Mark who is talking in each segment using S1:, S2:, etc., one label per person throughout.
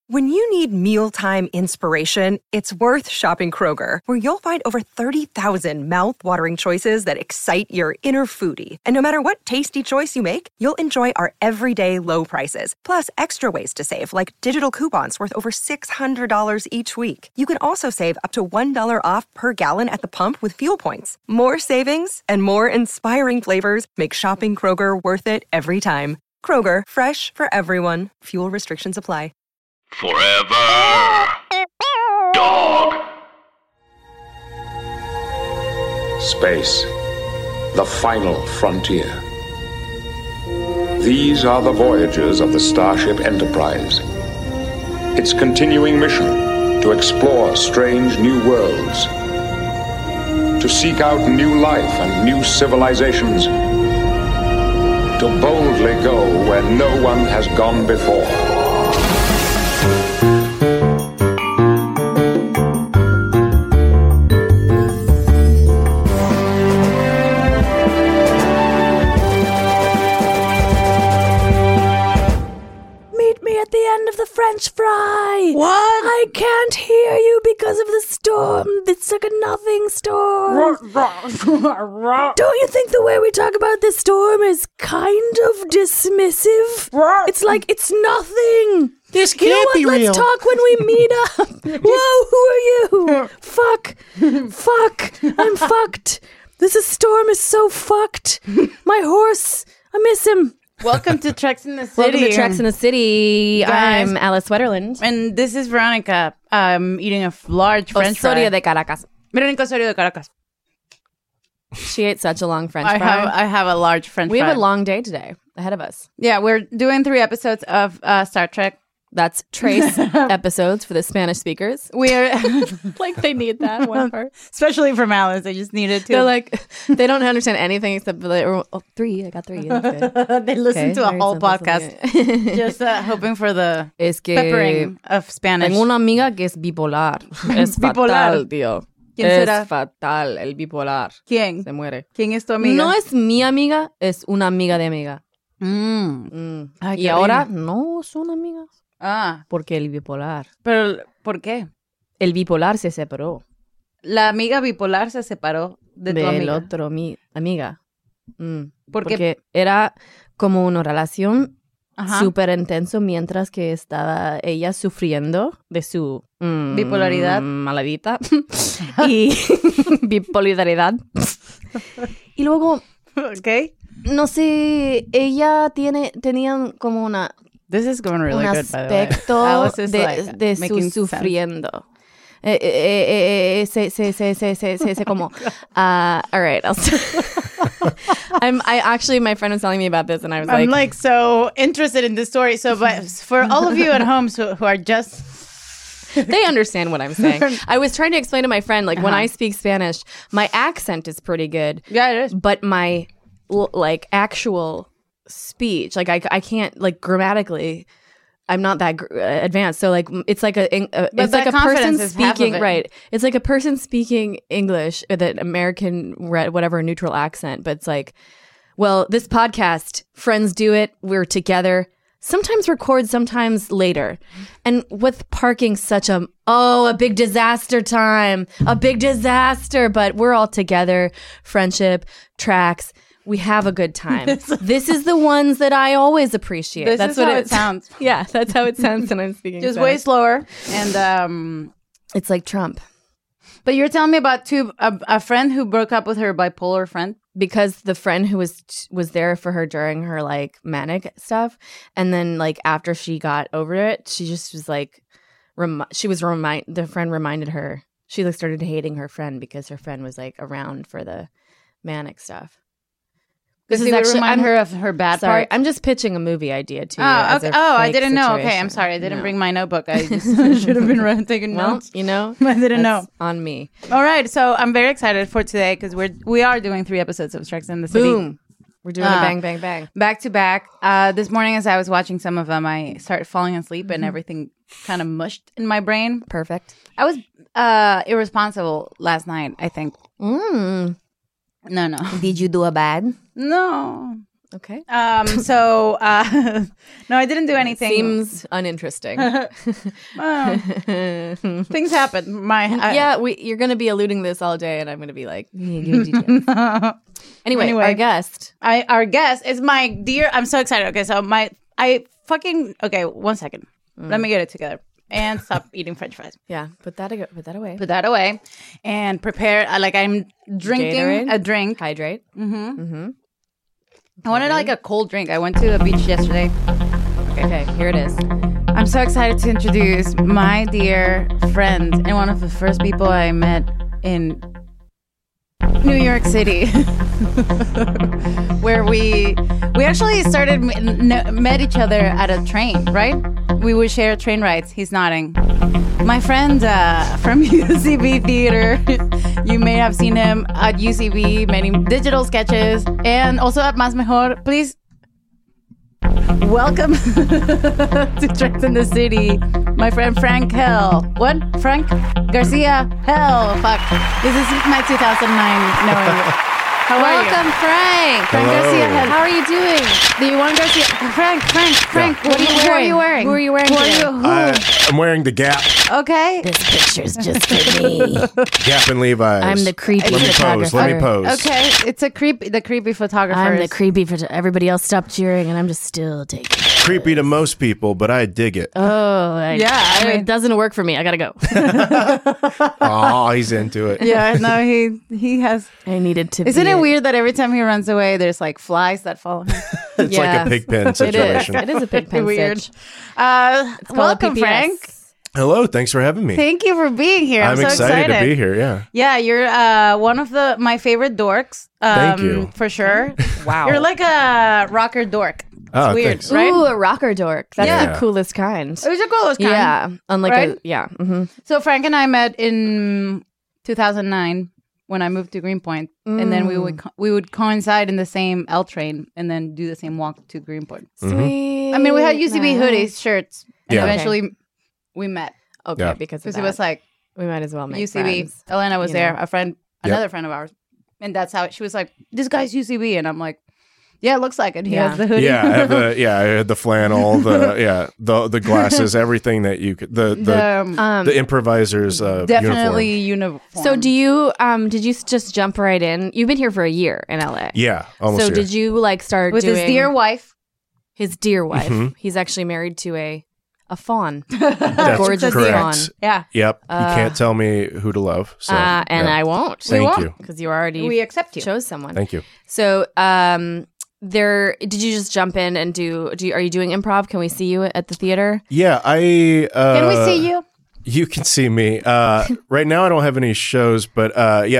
S1: When you need mealtime inspiration, it's worth shopping Kroger, where you'll find over 30,000 mouth-watering choices that excite your inner foodie. And no matter what tasty choice you make, you'll enjoy our everyday low prices, plus extra ways to save, like digital coupons worth over $600 each week. You can also save up to $1 off per gallon at the pump with fuel points. More savings and more inspiring flavors make shopping Kroger worth it every time. Kroger, fresh for everyone. Fuel restrictions apply.
S2: Forever Dog.
S3: Space, the final frontier. These are the voyages of the Starship Enterprise. Its continuing mission to explore strange new worlds, to seek out new life and new civilizations, to boldly go where no one has gone before.
S4: At the end of the French fry.
S5: What?
S4: I can't hear you because of the storm. It's like a nothing storm. Don't you think the way we talk about this storm is kind of dismissive? It's like it's nothing.
S5: This
S4: You know
S5: can't
S4: what?
S5: be real.
S4: Let's talk when we meet up. Whoa, who are you? Fuck. I'm fucked. This storm is so fucked. My horse, I miss him.
S5: Welcome to Treks in the City.
S4: Welcome to Treks in the City.
S5: Guys.
S4: I'm Alice Wetterland.
S5: And this is Veronica. I'm eating a large French fry.
S4: Osorio de Caracas.
S5: Veronica Osorio de Caracas.
S4: She ate such a long French fry.
S5: I have a large French
S4: We
S5: fry.
S4: have a long day today ahead of us.
S5: Yeah, we're doing 3 episodes of Star Trek.
S4: That's Trace episodes for the Spanish speakers.
S5: We're
S4: Like they need that one part.
S5: especially from Alice. I just needed to.
S4: They're like, they don't understand anything except for like, 3. I got 3. That's good.
S5: they listen
S4: Okay,
S5: to a
S4: very
S5: whole
S4: simple,
S5: podcast
S4: something.
S5: just hoping for the
S4: Es que
S5: peppering of Spanish.
S4: tengo una amiga que es bipolar. Es
S5: Bipolar.
S4: fatal, tío.
S5: ¿Quién
S4: Es
S5: será?
S4: fatal, el bipolar.
S5: ¿Quién?
S4: Se muere.
S5: ¿Quién es tu amiga?
S4: No es mi amiga, es una amiga de amiga.
S5: Ay,
S4: Y
S5: qué
S4: ahora
S5: lindo.
S4: no son amigas.
S5: Ah,
S4: Porque el bipolar.
S5: pero ¿por qué?
S4: El bipolar se separó
S5: La amiga bipolar se separó de tu
S4: del
S5: amiga.
S4: otro amiga.
S5: ¿Por qué?
S4: Porque era como una relación
S5: Ajá.
S4: súper intenso mientras que estaba ella sufriendo de su
S5: Bipolaridad.
S4: maladita y bipolaridad. Y luego,
S5: Okay.
S4: no sé, ella tenía como
S5: This is going really
S4: un
S5: good, by the way.
S4: aspecto
S5: Alice is,
S4: de
S5: like,
S4: su
S5: making sense.
S4: sufriendo. Se como, all right, I'll my friend was telling me about this and I was
S5: I'm
S4: like,
S5: like so interested in this story. So, but for all of you at home who are just
S4: they understand what I'm saying. I was trying to explain to my friend, like, when I speak Spanish, my accent is pretty good.
S5: Yeah, it is.
S4: But my, like, actual speech, like, I can't, like, grammatically, I'm not that advanced. So, like, it's like it's like a person
S5: is half of
S4: speaking,
S5: it.
S4: right. It's like a person speaking English, that American, whatever, neutral accent. But it's like, well, this podcast, friends do it. We're together. Sometimes record, sometimes later. And with parking such a big disaster time, a big disaster, but we're all together, friendship, tracks. We have a good time. This is the ones that I always appreciate.
S5: This
S4: That's
S5: is
S4: what
S5: how it sounds.
S4: Yeah, that's how it sounds when I'm speaking
S5: Just
S4: Spanish.
S5: way slower. And
S4: It's like Trump.
S5: but you're telling me about a friend who broke up with her bipolar friend.
S4: Because the friend who was there for her during her like manic stuff, and then like after she got over it, she just was like, the friend reminded her. She like started hating her friend because her friend was like around for the manic stuff.
S5: This is actually remind her of her bad
S4: Sorry,
S5: part.
S4: I'm just pitching a movie idea to you.
S5: Oh,
S4: as a
S5: okay. I
S4: fake
S5: didn't know. Okay,
S4: situation.
S5: I'm sorry. I didn't
S4: No.
S5: bring my notebook. I just should have been taking
S4: Well,
S5: notes.
S4: you know,
S5: I didn't know.
S4: that's on me.
S5: All right, so I'm very excited for today because we are doing 3 episodes of Treks in the City.
S4: Boom. We're doing a bang, bang, bang.
S5: Back to back. This morning, as I was watching some of them, I started falling asleep and everything kind of mushed in my brain.
S4: Perfect.
S5: I was irresponsible last night, I think. No.
S4: Did you do a bad?
S5: No.
S4: Okay.
S5: So no, I didn't do anything.
S4: Seems uninteresting.
S5: Things happen.
S4: You're going to be alluding this all day, and I'm going to be like, anyway, our guest.
S5: Our guest is my dear. I'm so excited. Okay, so okay. 1 second. Let me get it together and stop eating French fries.
S4: Yeah, put that away.
S5: Put that away and prepare. I'm drinking
S4: Gatorade.
S5: a drink.
S4: Hydrate.
S5: I wanted like a cold drink. I went to the beach yesterday.
S4: Okay, here it is.
S5: I'm so excited to introduce my dear friend and one of the first people I met in New York City, where we actually started met each other at a train. Right? We would share train rides. He's nodding. My friend from UCB Theater. You may have seen him at UCB, many digital sketches, and also at Más Mejor. Please welcome to Trends in the City, my friend Frank Hell. What? Frank Garcia Hell. Fuck. This is my 2009 knowing. How are you?
S4: Welcome, Frank.
S5: Frank
S6: Hello.
S5: Garcia Hell.
S4: How are you doing?
S5: Do you want Garcia? Frank. What are you wearing? Who are you wearing?
S4: Who are you wearing
S5: Who are
S4: today?
S5: you? Who?
S6: I'm wearing the Gap,
S5: Okay.
S4: This picture's just for me.
S6: Gap and Levi's.
S4: I'm the creepy
S6: Let me
S4: photographer.
S6: pose. Let me pose.
S5: Okay. It's the creepy photographer.
S4: I'm the creepy everybody else stopped cheering, and I'm just still taking it.
S6: Creepy to most people, but I dig it.
S4: It doesn't work for me. I gotta go.
S6: Oh, he's into it.
S5: Yeah, no, he has.
S4: I needed to.
S5: Isn't
S4: be
S5: it weird that every time he runs away, there's like flies that follow him?
S6: It's like a pig pen
S4: It is.
S6: situation.
S4: It is a pig pen
S5: Weird.
S4: stitch. It's called a
S5: Welcome,
S4: PPS.
S5: Frank.
S6: Hello, thanks for having me.
S5: Thank you for being here. I'm so
S6: excited to be here. Yeah.
S5: Yeah, you're one of my favorite dorks.
S6: Thank you.
S5: For sure.
S4: Wow.
S5: You're like a rocker dork.
S6: Oh,
S5: Weird,
S6: thanks.
S5: right?
S4: Ooh, a rocker dork. That's
S6: Yeah.
S4: the coolest kind.
S5: It was a coolest kind.
S4: Yeah. Unlike
S5: Right?
S4: Mm-hmm.
S5: So Frank and I met in 2009 when I moved to Greenpoint, and then we would coincide in the same L train and then do the same walk to Greenpoint.
S4: Sweet.
S5: I mean, we had UCB hoodies, shirts, and
S6: Yeah.
S5: eventually we met
S4: Okay,
S6: Yeah.
S4: because
S5: because it was like
S4: we might as well make
S5: UCB.
S4: friends.
S5: Elena was
S4: you
S5: there,
S4: know.
S5: a friend,
S6: Yep.
S5: another friend of ours, and that's how she was like, "This guy's UCB," and I'm like, "Yeah, it looks like it." He
S4: Yeah.
S5: has the hoodie.
S6: Yeah, I had the flannel, the glasses, everything that you could, the improviser's
S5: definitely
S6: uniform.
S5: uniform.
S4: So do you did you just jump right in? You've been here for a year in LA.
S6: Yeah, almost.
S4: So
S6: here.
S4: did you like start
S5: with
S4: doing
S5: his dear wife?
S4: his dear wife?
S6: Mhm.
S4: He's actually married to a fawn.
S6: That's
S4: gorgeous
S6: correct.
S4: fawn.
S5: Yeah,
S6: Yep, you can't tell me who to love. So,
S4: And
S6: yeah.
S4: I won't.
S6: Thank you.
S4: Because you already
S5: we accept you.
S4: chose someone.
S6: Thank you.
S4: So did you just jump in and are you doing improv? Can we see you at the theater?
S6: Yeah,
S5: Can we see you?
S6: You can see me. Right now, I don't have any shows, but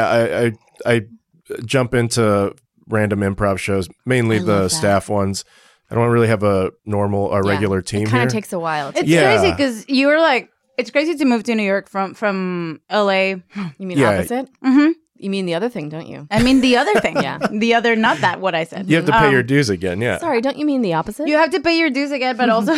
S6: I jump into random improv shows, mainly
S4: I love
S6: the
S4: that.
S6: staff ones. I don't really have a regular team
S4: It kind
S6: here.
S4: of takes a while.
S5: It's
S6: Yeah.
S5: crazy because you were like, it's crazy to move to New York from LA.
S4: You mean
S6: Yeah.
S4: opposite?
S5: Mm-hmm.
S4: You mean the other thing, don't you?
S5: I mean the other thing.
S4: Yeah.
S5: The other, not that what I said.
S6: You have to pay your dues again. Yeah.
S4: Sorry, don't you mean the opposite?
S5: You have to pay your dues again, but also,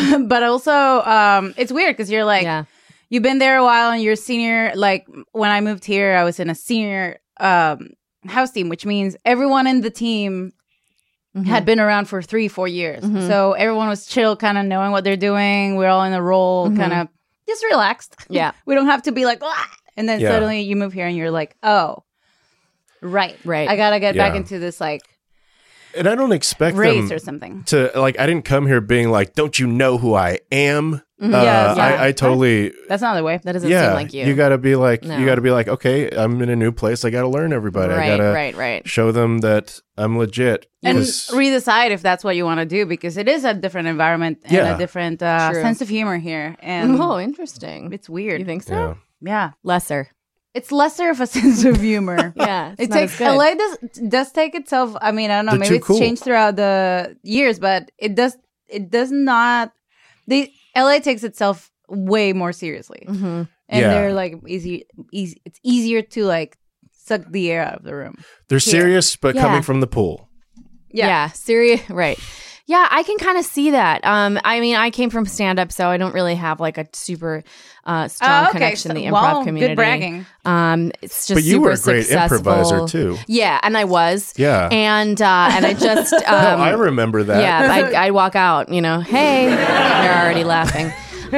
S5: it's weird because you're like,
S4: yeah.
S5: you've been there a while and you're senior. Like when I moved here, I was in a senior house team, which means everyone in the team had been around for 3-4 years. So everyone was chill, kind of knowing what they're doing. We're all in a role, kind of just relaxed.
S4: Yeah.
S5: We don't have to be like, "Ah!" And then
S6: Yeah.
S5: suddenly you move here and you're like, oh, right.
S4: Right.
S5: I got to get back
S6: Yeah.
S5: into this like
S6: And I don't expect
S5: race
S6: them
S5: or something.
S6: to I didn't come here being like, "Don't you know who I am?"
S5: Yes, yeah.
S6: I totally.
S5: That's not the way.
S4: That doesn't
S6: Yeah,
S4: seem like you.
S6: gotta be like,
S4: No.
S6: you gotta be like, okay, I'm in a new place. I gotta learn everybody. I gotta
S4: right.
S6: show them that I'm legit.
S5: And
S6: 'Cause-
S5: redecide if that's what you want to do because it is a different environment and
S6: Yeah.
S5: a different
S4: True.
S5: sense of humor here. And
S4: Oh, interesting.
S5: it's weird.
S4: You think so?
S6: yeah.
S5: Yeah.
S4: Lesser.
S5: It's lesser of a sense of humor.
S4: Yeah. It's
S5: It
S4: not
S5: takes
S4: as good.
S5: LA does take itself. I mean, I don't know.
S6: They're
S5: Maybe
S6: too
S5: it's
S6: cool.
S5: changed throughout the years, but it does not. LA takes itself way more seriously,
S4: Mhm.
S5: and
S6: Yeah.
S5: they're like easy. It's easier to like suck the air out of the room.
S6: They're serious, but
S4: Yeah.
S6: coming from the pool.
S4: Yeah. Serious. Right. Yeah, I can kind of see that. I mean, I came from stand-up, so I don't really have like a super strong connection to the improv community.
S5: Good bragging.
S4: It's just
S6: But you
S4: super
S6: were a great
S4: successful.
S6: improviser too.
S4: Yeah, and I was.
S6: Yeah.
S4: And I just
S6: No, I remember that.
S4: yeah, I'd walk out, hey, they're already laughing.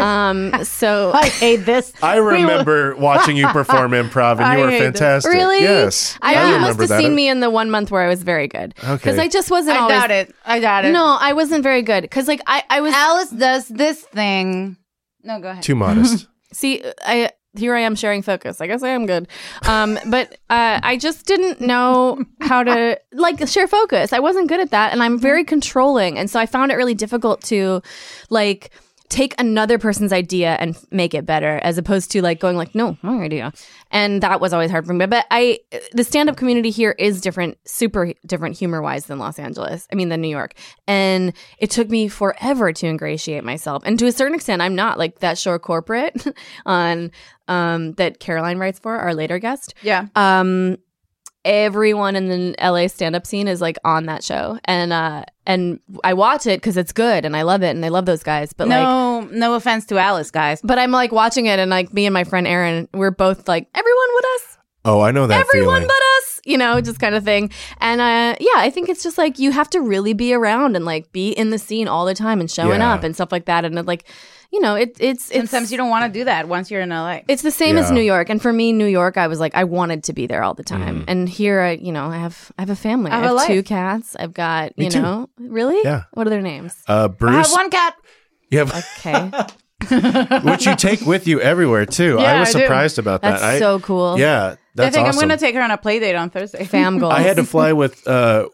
S4: So
S5: I hate this.
S6: I remember watching you perform improv, and you were fantastic.
S4: Really?
S6: Yes.
S4: You must
S6: remember
S4: have
S6: that.
S4: seen me in the 1 month where I was very good.
S6: Okay.
S4: Because I just wasn't
S5: I
S4: always.
S5: doubt it.
S4: No, I wasn't very good. Because I was.
S5: Alice does this thing. No, go ahead.
S6: Too modest.
S4: See, here I am sharing focus. I guess I am good. But I just didn't know how to share focus. I wasn't good at that. And I'm very controlling. And so I found it really difficult to take another person's idea and make it better, as opposed to going no, my idea. And that was always hard for me. But the stand-up community here is different, super different humor-wise than than New York. And it took me forever to ingratiate myself. And to a certain extent, I'm not that show corporate on that Caroline writes for, our later guest.
S5: Yeah.
S4: Everyone in the LA stand-up scene is on that show, and I watch it because it's good and I love it and I love those guys. But
S5: no offense to Alice, guys.
S4: but I'm watching it, and me and my friend Aaron, we're both everyone with us,
S6: Oh, I know that
S4: everyone
S6: feeling.
S4: but us, just kind of thing. And I think it's just you have to really be around and be in the scene all the time and showing
S6: Yeah.
S4: up and stuff like that. And it's
S5: Sometimes you don't want to do that once you're in LA.
S4: It's the same as
S6: Yeah.
S4: New York, and for me, New York, I was I wanted to be there all the time. And here, I have a family. I
S5: have a
S4: have
S5: life.
S4: 2 cats. I've got
S6: Me too.
S4: really.
S6: Yeah.
S4: What are their names?
S6: Bruce,
S5: I have one cat.
S6: you have,
S4: Okay,
S6: which you take with you everywhere too.
S5: Yeah,
S6: I was
S5: I do.
S6: surprised about that.
S4: that's so cool.
S6: Yeah, that's
S5: I think
S6: awesome.
S5: I'm going to take her on a play date on Thursday.
S4: Fam goals.
S6: I had to fly with.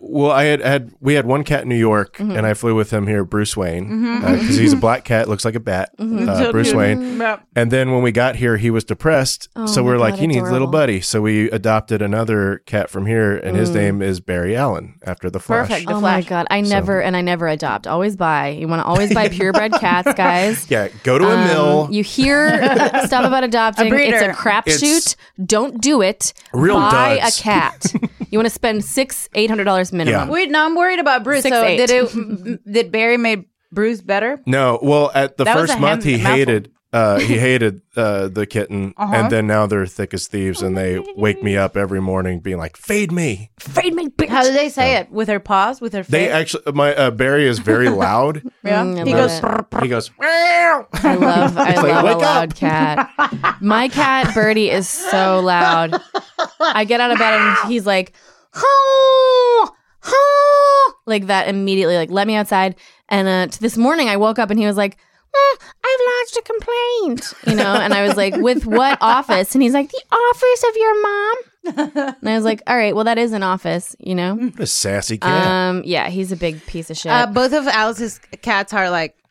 S6: We had one cat in New York, and I flew with him here, Bruce Wayne, because he's a black cat, looks like a bat.
S5: So
S6: Bruce
S5: cute.
S6: Wayne.
S5: Yeah.
S6: And then when we got here, he was depressed, so
S4: my
S6: we're like,
S4: God,
S6: he needs a little
S4: adorable.
S6: buddy. So we adopted another cat from here, and his name is Barry Allen after the Flash.
S5: Perfect. The
S4: Oh my
S5: Flash.
S4: god! I never adopt. Always buy. You want to always buy purebred cats, guys.
S6: Yeah, go to a mill.
S4: You hear stuff about adopting.
S5: A breeder.
S4: It's a crapshoot.
S6: It's
S4: Don't do it.
S6: real
S4: Buy
S6: duds.
S4: a cat. You want to spend $800 minimum.
S6: Yeah.
S5: Wait, no, I'm worried about Bruce.
S4: 6'8".
S5: Did Barry make Bruce better?
S6: No, well, at the
S5: That was
S6: first
S5: a
S6: month, he
S5: mouthful.
S6: hated the kitten, and then now they're thick as thieves, and they wake me up every morning being like, "Feed me."
S4: Feed me, bitch.
S5: How do they say it? With her paws? With her face?
S6: They actually, my Barry is very loud.
S5: yeah.
S4: I
S5: He
S4: love
S5: goes.
S4: it.
S6: He goes,
S4: I love
S6: like,
S4: a
S6: "Wake
S4: loud
S6: up."
S4: cat. My cat Birdie is so loud. I get out of bed and he's like, "Ho, ho," like that immediately. Let me outside. And this morning I woke up and he was like, "I've lodged a complaint," And I was like, "With what office?" And he's like, "The office of your mom." And I was like, "All right, well that is an office,
S6: what a sassy cat.
S4: Yeah, he's a big piece of shit.
S5: Both of Alice's cats are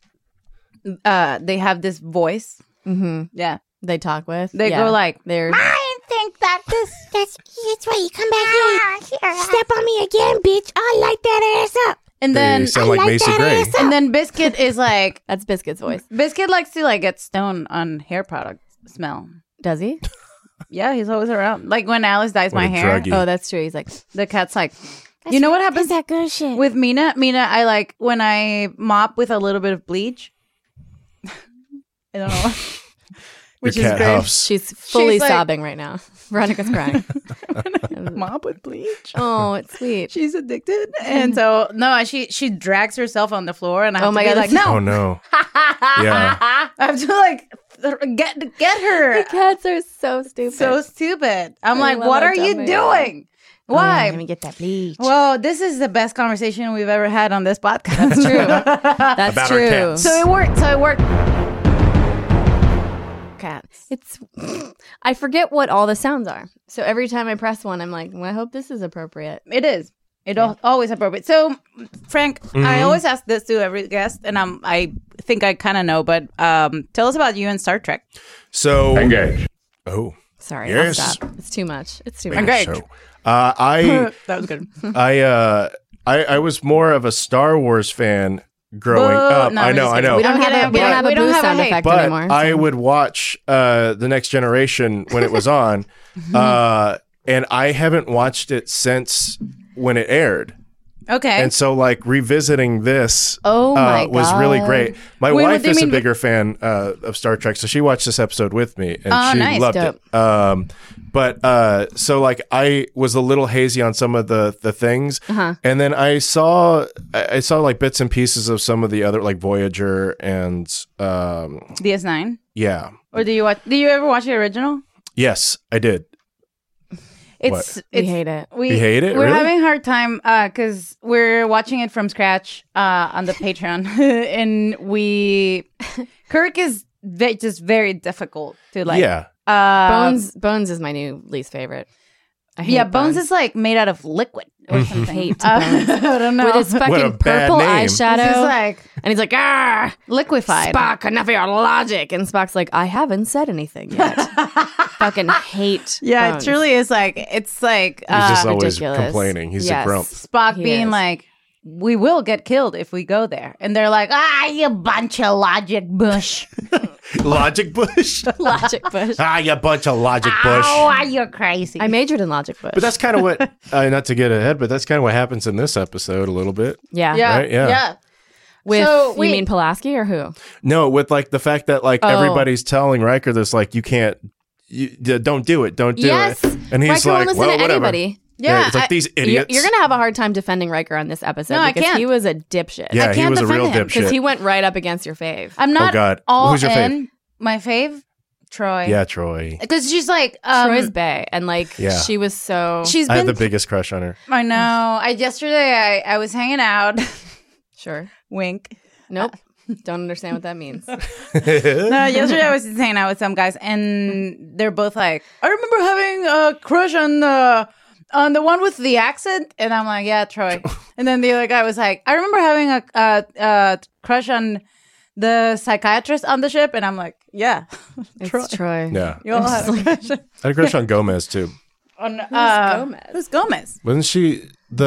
S5: they have this voice. Mm-hmm. Yeah.
S4: They talk with.
S5: They
S4: Yeah.
S5: go like,
S4: They're
S5: I think that that's right. You come back here.
S7: Step on me again, bitch. I like that ass up.
S5: And
S6: They
S5: then
S6: sound like Macy Gray.
S5: and then Biscuit is like
S4: that's Biscuit's voice.
S5: Biscuit likes to get stoned on hair product smell.
S4: Does he?
S5: Yeah, he's always around. Like when Alice dyes
S6: What
S5: my
S6: a
S5: hair,
S6: druggie.
S4: Oh, that's true. He's like,
S5: the cat's like, you know what happens
S7: That's that good shit.
S5: with Mina? Mina, I when I mop with a little bit of bleach. I don't know.
S6: Your
S5: Which is
S6: cat
S5: great.
S6: huffs.
S4: she's fully
S5: She's like-
S4: sobbing right now. Veronica's crying.
S5: Mop with bleach.
S4: Oh, it's sweet.
S5: She's addicted, and so no, she drags herself on the floor, and I have
S4: Oh my
S5: to be
S4: God,
S5: like,
S4: that's-
S5: no,
S6: Oh no. Yeah.
S5: I have to get her.
S4: Cats are so stupid.
S5: So stupid. I'm
S4: I
S5: like,
S4: love
S5: what
S4: how
S5: are you
S4: dumb they are.
S5: doing? Why?
S4: Let me get that bleach.
S5: Well, this is the best conversation we've ever had on this podcast.
S4: That's true. That's
S6: About our
S4: true.
S6: cats.
S5: So it worked.
S4: Cats. It's. I forget what all the sounds are. So every time I press one, I'm like, well, I hope this is appropriate.
S5: It is. Always appropriate. So, Frank,
S6: Mm-hmm.
S5: I always ask this to every guest, and I think I kind of know, but tell us about you and Star Trek.
S6: So,
S3: Engage.
S6: oh,
S4: Sorry,
S6: Yes.
S4: I'll stop. It's too much. It's too much.
S5: Okay.
S6: so, I
S5: That was good.
S6: I was more of a Star Wars fan growing
S5: Boo.
S6: up.
S5: No,
S6: I
S5: I'm
S6: know,
S5: just
S6: I
S5: kidding.
S6: know.
S4: We don't
S5: I'm
S4: have
S5: kidding,
S4: a, we don't have a
S5: we don't
S4: boo
S5: have a
S4: sound
S5: hate.
S4: effect
S6: But
S4: anymore.
S6: I
S4: so-
S6: would watch The Next Generation when it was on, and I haven't watched it since when it aired.
S5: Okay.
S6: And so, like, revisiting this
S4: Oh my
S6: was really
S4: God.
S6: great. My
S5: Wait, what
S6: wife
S5: do you
S6: is a
S5: mean-
S6: bigger fan of Star Trek, so she watched this episode with me, and
S5: Oh,
S6: she
S5: nice.
S6: loved
S4: Dope.
S6: it. So, like, I was a little hazy on some of the things, and then I saw like bits and pieces of some of the other, like Voyager and
S5: DS9.
S6: yeah,
S5: Or do you ever watch the original?
S6: yes, I did.
S5: It's
S4: We hate it.
S5: We
S6: You hate it?
S5: We're
S6: Really?
S5: having a hard time because we're watching it from scratch on the Patreon, and Kirk is just very difficult to like.
S6: Yeah.
S4: Bones is my new least favorite. I hate
S5: Yeah, Bones is like made out of liquid or something.
S4: hate Bones.
S5: I don't know.
S4: with his
S6: What a
S4: fucking
S6: bad
S4: purple
S6: name.
S4: eyeshadow,
S5: It's just like
S4: and he's like, "Ah,
S5: liquefied.
S4: Spock, enough of your logic." And Spock's like, "I haven't said anything yet." Fucking hate.
S5: Yeah,
S4: Bones.
S5: it truly is like it's like
S6: He's just always
S4: ridiculous.
S6: complaining. He's
S4: Yes.
S6: a grump.
S5: Spock
S4: He
S5: being
S4: is.
S5: like, "We will get killed if we go there," and they're like, you bunch of logic bush.
S6: Logic Bush.
S4: Logic Bush.
S6: You bunch of Logic Bush.
S5: You're crazy.
S4: I majored in Logic Bush.
S6: But that's kind of what, not to get ahead, but that's kind of what happens in this episode a little bit.
S4: yeah.
S5: yeah,
S6: Right, yeah.
S4: With
S5: So,
S4: you
S5: wait.
S4: mean Pulaski or who?
S6: No, with like the fact that like
S4: Oh.
S6: everybody's telling Riker this, like, you can't, don't do it, don't do
S4: Yes.
S6: it. And he's
S4: Riker
S6: like,
S4: won't listen
S6: well,
S4: to
S6: whatever.
S4: anybody.
S5: Yeah,
S6: it's like these idiots.
S4: You're gonna have a hard time defending Riker on this episode
S5: No, I
S4: because
S5: can't.
S4: he was a dipshit.
S6: Yeah, he
S5: can't
S6: was a real
S5: defend him,
S4: because
S6: dipshit.
S4: he went right up against your fave.
S5: I'm not
S6: God.
S5: all
S6: Who's your fave?
S5: in. My fave, Troy.
S6: Yeah, Troy.
S5: Because she's like,
S4: Troy's bae, and like
S6: Yeah.
S4: she was so.
S5: she's
S6: I had
S5: been.
S6: the biggest crush on her.
S5: I know. Yesterday I was hanging out.
S4: Sure.
S5: Wink.
S4: Nope. Don't understand what that means.
S5: No, yesterday I was just hanging out with some guys, and they're both like, "I remember having a crush on the one with the accent," and I'm like, "Yeah, Troy." And then the other guy was like, "I remember having a crush on the psychiatrist on the ship," and I'm like, "Yeah,
S4: It's Troy.
S6: Yeah.
S5: you all had a crush
S6: I had a crush on Gomez too.
S5: on
S4: Gomez?
S5: Who's Gomez?
S6: Wasn't she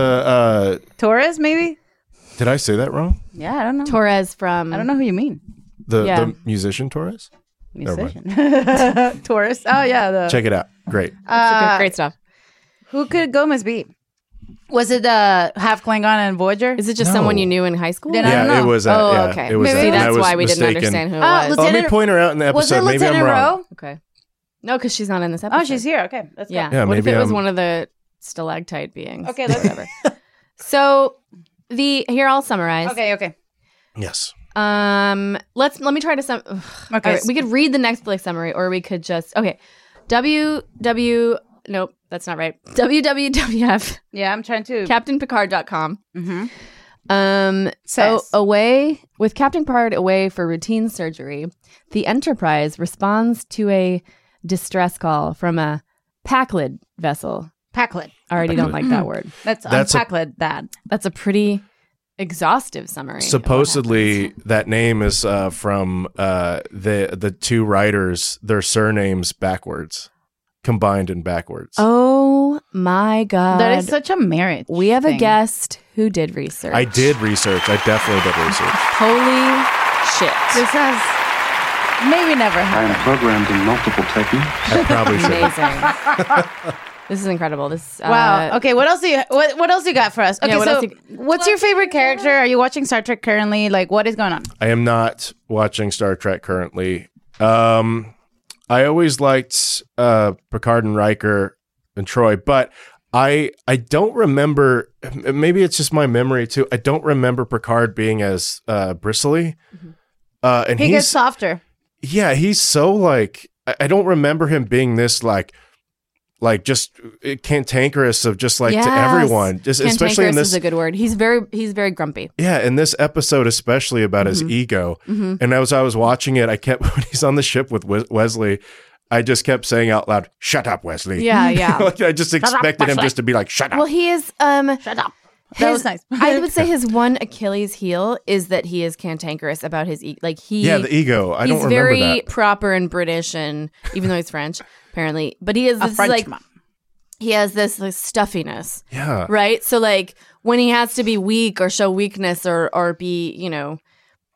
S6: the,
S5: Torres, maybe?
S6: did I say that wrong?
S5: Yeah, I don't know.
S4: Torres from.
S5: I don't know who you mean.
S4: Yeah.
S6: The musician Torres? Never mind.
S5: Musician. Torres. Oh yeah,
S6: Check it out. Great.
S4: Great stuff.
S5: who could Gomez be? Was it half Klingon and Voyager?
S4: Is it just
S6: No.
S4: someone you knew in high school?
S5: Then I
S6: Yeah,
S5: don't know.
S6: it was
S4: Oh,
S6: yeah,
S4: okay.
S6: it was
S5: Maybe
S4: See,
S6: and I
S4: that's
S6: was
S4: why we
S6: mistaken.
S4: didn't understand who it
S5: Oh,
S4: was.
S6: Let me
S5: Lieutenant-
S6: point her out in the
S5: Was it
S6: episode. Maybe I'm
S5: Lieutenant
S6: wrong.
S5: Rowe?
S4: Okay. No, because she's not in this episode.
S5: Oh, she's here. Okay, let's go.
S4: Yeah.
S6: Yeah,
S4: What if
S6: maybe
S4: it was
S6: I'm-
S4: one of the stalactite beings?
S5: Okay, let's-
S4: whatever. So here I'll summarize.
S5: Okay.
S6: Yes.
S4: Let me try to sum.
S5: Okay.
S4: All right, we could read the Netflix summary, or we could just Nope, that's not right. WWWF
S5: Yeah, I'm trying to.
S4: CaptainPicard.com.
S5: Says.
S4: Away with Captain Picard away for routine surgery, the Enterprise responds to a distress call from a Packlid vessel.
S5: Packlid.
S4: I already don't like that word.
S5: That's
S6: That's a-
S5: Packlid. That.
S4: That's a pretty exhaustive summary. of what
S6: Supposedly, that name is from the two writers, their surnames backwards, combined and backwards.
S4: Oh my God.
S5: That is such a marriage.
S4: we have a
S5: thing.
S4: guest who did research.
S6: I did research. I definitely did research.
S4: Holy shit.
S5: This has maybe never
S8: I
S5: happened.
S8: am programmed in multiple techniques.
S6: I probably should.
S4: Amazing. This is incredible. This
S5: Wow. Okay. What else do you what else you got for us? Okay.
S4: what
S5: so
S4: else you-
S5: what's your favorite character? Are you watching Star Trek currently? Like, what is going on?
S6: I am not watching Star Trek currently. I always liked Picard and Riker and Troy, but I don't remember. Maybe it's just my memory too. I don't remember Picard being as bristly. And
S5: He
S6: he's
S5: gets softer.
S6: yeah, he's so like I don't remember him being this like just cantankerous of just like to everyone, just especially in
S4: Cantankerous
S6: this.
S4: is a good word. He's very grumpy.
S6: Yeah, in this episode, especially about his ego. And as I was watching it, I kept when he's on the ship with Wesley, I just kept saying out loud, "Shut up, Wesley."
S4: Yeah, yeah.
S6: Like, I just expected him just to be like, "Shut up."
S4: Well, he is
S5: Shut up. That was nice.
S4: I would say his one Achilles heel is that he is cantankerous about his
S6: yeah, the ego. I don't
S4: he's
S6: remember
S4: very
S6: that.
S4: proper and British, and even though he's French, apparently, but he is
S5: A
S4: this like
S5: Frenchman.
S4: he has this like stuffiness,
S6: Yeah.
S4: right? So like when he has to be weak or show weakness or be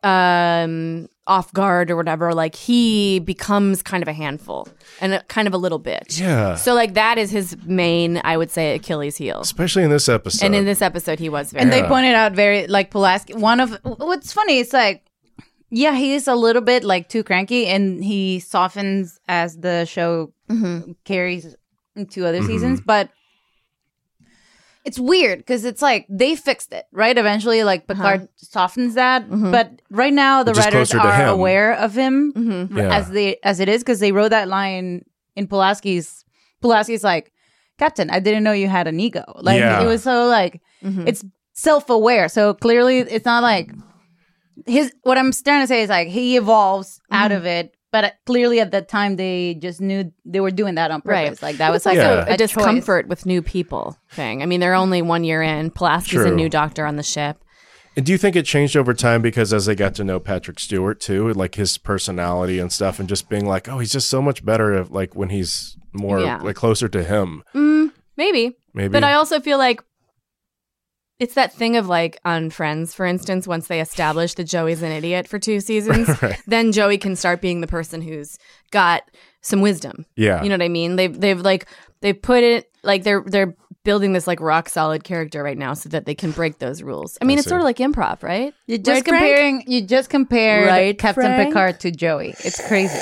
S4: off guard or whatever, like he becomes kind of a handful and kind of a little bitch.
S6: Yeah.
S4: So like that is his main, I would say, Achilles heel.
S6: Especially in this episode.
S4: And in this episode, he was very.
S5: And they pointed out very, like, Pulaski. What's funny, it's like, yeah, he is a little bit like too cranky, and he softens as the show carries into other seasons. But it's weird because it's like they fixed it, right? Eventually, like Picard softens that, but right now the
S6: Which is
S5: writers
S6: closer to
S5: are
S6: him.
S5: aware of him
S6: Yeah.
S5: as it is, because they wrote that line in Pulaski's. Pulaski's like, Captain, I didn't know you had an ego. Like
S6: Yeah.
S5: it was so like it's self-aware. So clearly, it's not like what I'm trying to say is like he evolves out of it. But clearly, at that time, they just knew they were doing that on purpose.
S4: Right.
S5: Like that was
S4: It's
S5: like
S4: also
S5: a
S4: a
S5: choice.
S4: discomfort with new people thing. I mean, they're only 1 year in. Pulaski's a
S6: True.
S4: new doctor on the ship.
S6: And do you think it changed over time because as they got to know Patrick Stewart too, like his personality and stuff, and just being like, oh, he's just so much better if, like when he's more like closer to him.
S4: Maybe. But I also feel like it's that thing of like on Friends, for instance, once they establish that Joey's an idiot for 2 seasons, then Joey can start being the person who's got some wisdom.
S6: Yeah.
S4: You know what I mean? They've put it like they're building this like rock solid character right now so that they can break those rules. I mean, it's
S6: see.
S4: sort of like improv, right?
S5: You just
S4: Right, Frank?
S5: You just compared
S4: Right,
S5: Captain
S4: Frank?
S5: Picard to Joey. It's crazy.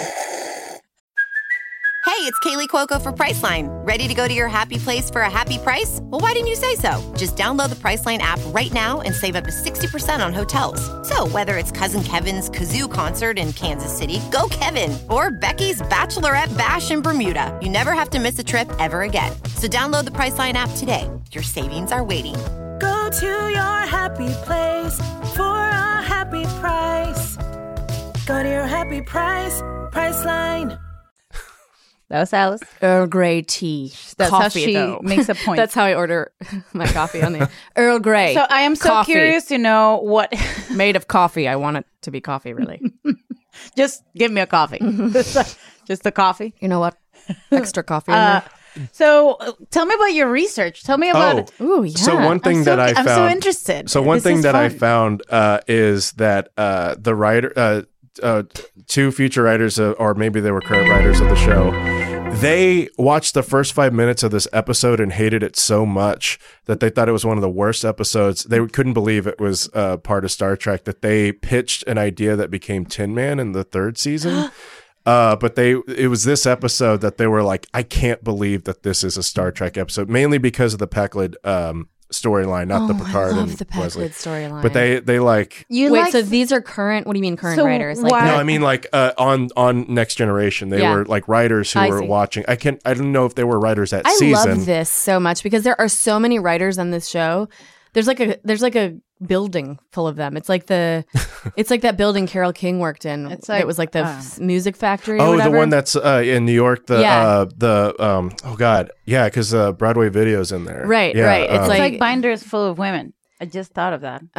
S9: Hey, it's Kaylee Cuoco for Priceline. Ready to go to your happy place for a happy price? Well, why didn't you say so? Just download the Priceline app right now and save up to 60% on hotels. So whether it's Cousin Kevin's Kazoo Concert in Kansas City, go Kevin, or Becky's Bachelorette Bash in Bermuda, you never have to miss a trip ever again. So download the Priceline app today. Your savings are waiting.
S10: Go to your happy place for a happy price. Go to your happy price, Priceline.
S5: That was Alice.
S4: Earl Grey tea.
S5: That's
S4: coffee,
S5: how she
S4: though.
S5: makes a point.
S4: That's how I order my coffee on the Earl Grey.
S5: So I am so
S4: Coffee.
S5: curious to know what.
S4: Made of coffee. I want it to be coffee, really.
S5: Just give me a coffee. Just a coffee.
S4: You know what? Extra coffee in there.
S5: So tell me about your research. Tell me about.
S4: Ooh, yeah.
S6: So one thing that I found,
S5: I'm so interested.
S6: So one
S5: This
S6: thing
S5: is
S6: that I
S5: fun.
S6: found is that the writer, 2 future writers, or maybe they were current writers of the show, they watched the first 5 minutes of this episode and hated it so much that they thought it was one of the worst episodes. They couldn't believe it was part of Star Trek, that they pitched an idea that became Tin Man in the 3rd season. But it was this episode that they were like, I can't believe that this is a Star Trek episode, mainly because of the Paquin storyline, not the Picard
S4: I love
S6: and
S4: the
S6: Wesley.
S4: Paquin storyline.
S6: But they like.
S5: You
S4: Wait,
S5: like
S4: so these are current? What do you mean current
S5: So
S4: writers? Like
S5: why-
S6: No, I mean like on Next Generation, they
S4: Yeah.
S6: were like writers who
S4: I
S6: were
S4: see.
S6: watching. I don't know if they were writers that
S4: I
S6: season.
S4: love this so much because there are so many writers on this show. There's like a building full of them. It's like that building Carole King worked in.
S5: It's like,
S4: it was like the music factory. Or
S6: Oh,
S4: whatever.
S6: the one that's in New York.
S4: Yeah.
S6: Oh God, yeah, because Broadway Video's in there.
S4: Right,
S6: Yeah,
S4: right. It's
S5: it's
S4: like-
S5: like binders full of women. I just thought of that.